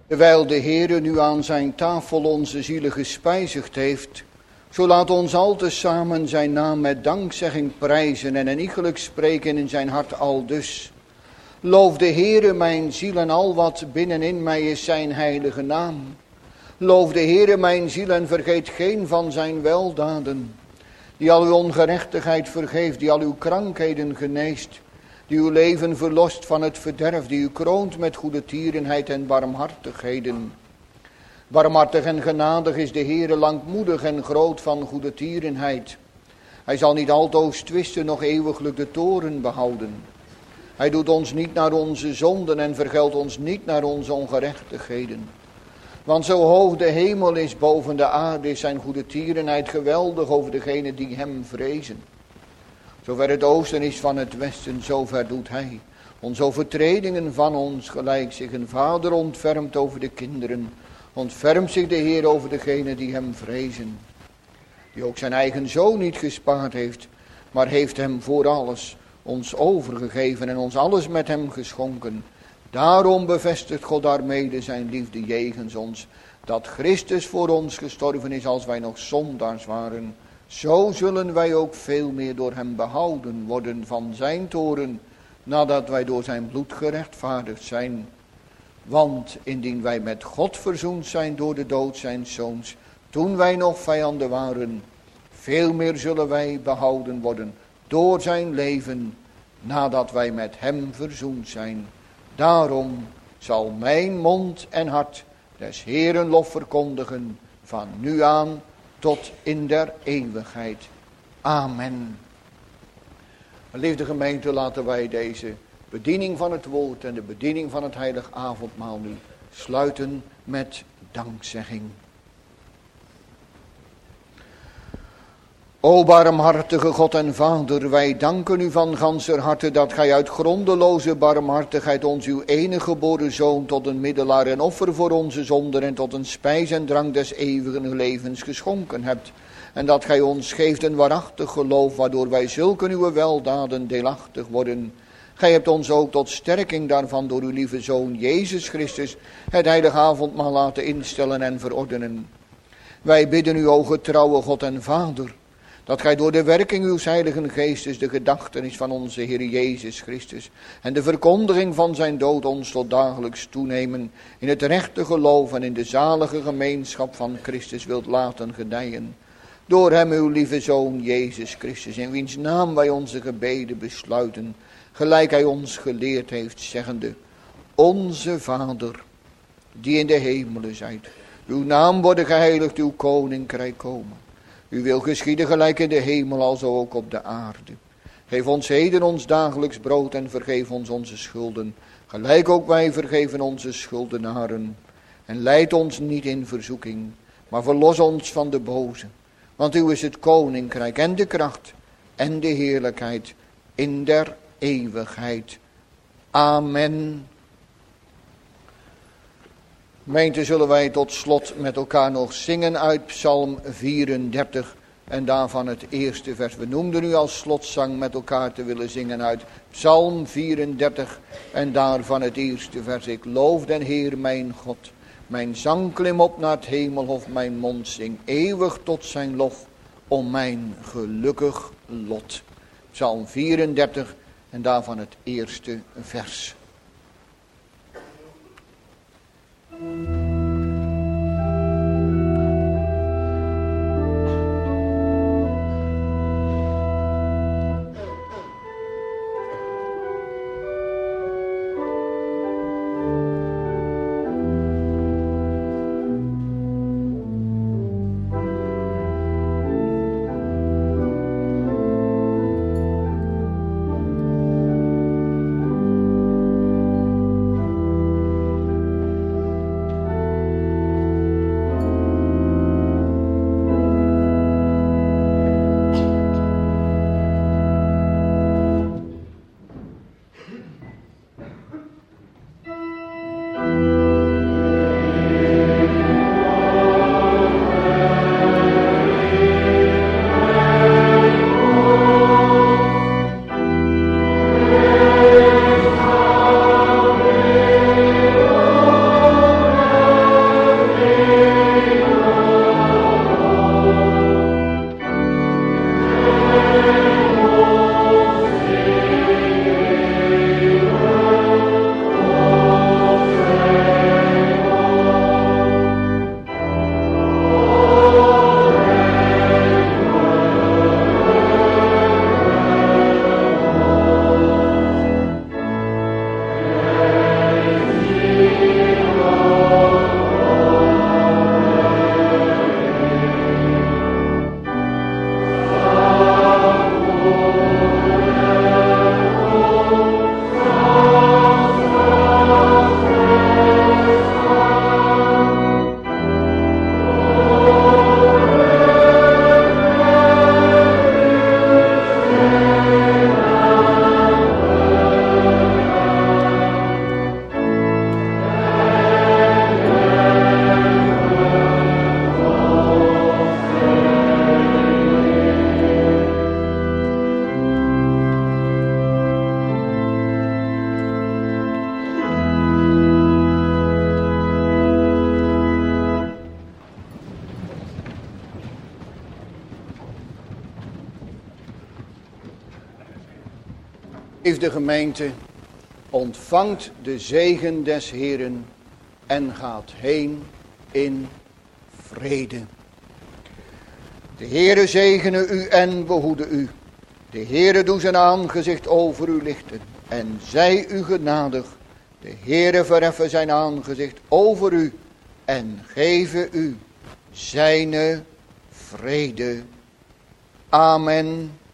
S1: Terwijl de Heere nu aan zijn tafel onze zielen gespijzigd heeft, zo laat ons al te samen zijn naam met dankzegging prijzen en iegelijk spreken in zijn hart aldus. Loof de Heere mijn ziel en al wat binnenin mij is zijn heilige naam. Loof de Heere mijn ziel en vergeet geen van zijn weldaden. Die al uw ongerechtigheid vergeeft, die al uw krankheden geneest. Die uw leven verlost van het verderf, die u kroont met goede tierenheid en barmhartigheden. Barmhartig en genadig is de Heere, langmoedig en groot van goede tierenheid. Hij zal niet altoos twisten, nog eeuwiglijk de toren behouden. Hij doet ons niet naar onze zonden en vergeldt ons niet naar onze ongerechtigheden. Want zo hoog de hemel is boven de aarde, is zijn goede tierenheid geweldig over degenen die hem vrezen. Zover het oosten is van het westen, zover doet hij onze overtredingen van ons gelijk zich een vader ontfermt over de kinderen. Ontfermt zich de Heer over degenen die hem vrezen. Die ook zijn eigen zoon niet gespaard heeft, maar heeft hem voor alles ons overgegeven en ons alles met hem geschonken. Daarom bevestigt God daarmede zijn liefde jegens ons, dat Christus voor ons gestorven is als wij nog zondaars waren. Zo zullen wij ook veel meer door hem behouden worden van zijn toren, nadat wij door zijn bloed gerechtvaardigd zijn. Want indien wij met God verzoend zijn door de dood zijns zoons, toen wij nog vijanden waren, veel meer zullen wij behouden worden door zijn leven, nadat wij met hem verzoend zijn. Daarom zal mijn mond en hart des Heeren lof verkondigen, van nu aan tot in der eeuwigheid. Amen. Geliefde gemeente, laten wij deze bediening van het woord en de bediening van het heilig avondmaal nu sluiten met dankzegging. O barmhartige God en Vader, wij danken u van ganser harte dat gij uit grondeloze barmhartigheid ons uw enige geboren Zoon tot een middelaar en offer voor onze zonden en tot een spijs en drank des eeuwigen levens geschonken hebt. En dat gij ons geeft een waarachtig geloof, waardoor wij zulke uw weldaden deelachtig worden. Gij hebt ons ook tot sterking daarvan door uw lieve Zoon Jezus Christus het heilige avondmaal laten instellen en verordenen. Wij bidden u, o getrouwe God en Vader, dat gij door de werking uws heiligen geestes de gedachtenis van onze Heer Jezus Christus en de verkondiging van zijn dood ons tot dagelijks toenemen in het rechte geloof en in de zalige gemeenschap van Christus wilt laten gedijen. Door hem uw lieve Zoon Jezus Christus, in wiens naam wij onze gebeden besluiten, gelijk hij ons geleerd heeft, zeggende: Onze Vader, die in de hemelen zijt, uw naam worden geheiligd, uw koninkrijk komen. U wil geschieden gelijk in de hemel, alzo ook op de aarde. Geef ons heden ons dagelijks brood en vergeef ons onze schulden, gelijk ook wij vergeven onze schuldenaren. En leid ons niet in verzoeking, maar verlos ons van de boze. Want uw is het koninkrijk en de kracht en de heerlijkheid in der eeuwigheid. Amen. Gemeente, zullen wij tot slot met elkaar nog zingen uit Psalm 34 en daarvan het eerste vers. We noemden u als slotzang met elkaar te willen zingen uit Psalm 34 en daarvan het eerste vers. Ik loof den Heer mijn God, mijn zang klim op naar het hemelhof, mijn mond zing eeuwig tot zijn lof om mijn gelukkig lot. Psalm 34 en daarvan het eerste vers. Is de gemeente, ontvangt de zegen des Heeren en gaat heen in vrede. De Heere zegene u en behoede u. De Heere doe zijn aangezicht over u lichten en zij u genadig. De Heere verheffen zijn aangezicht over u en geven u zijne vrede. Amen.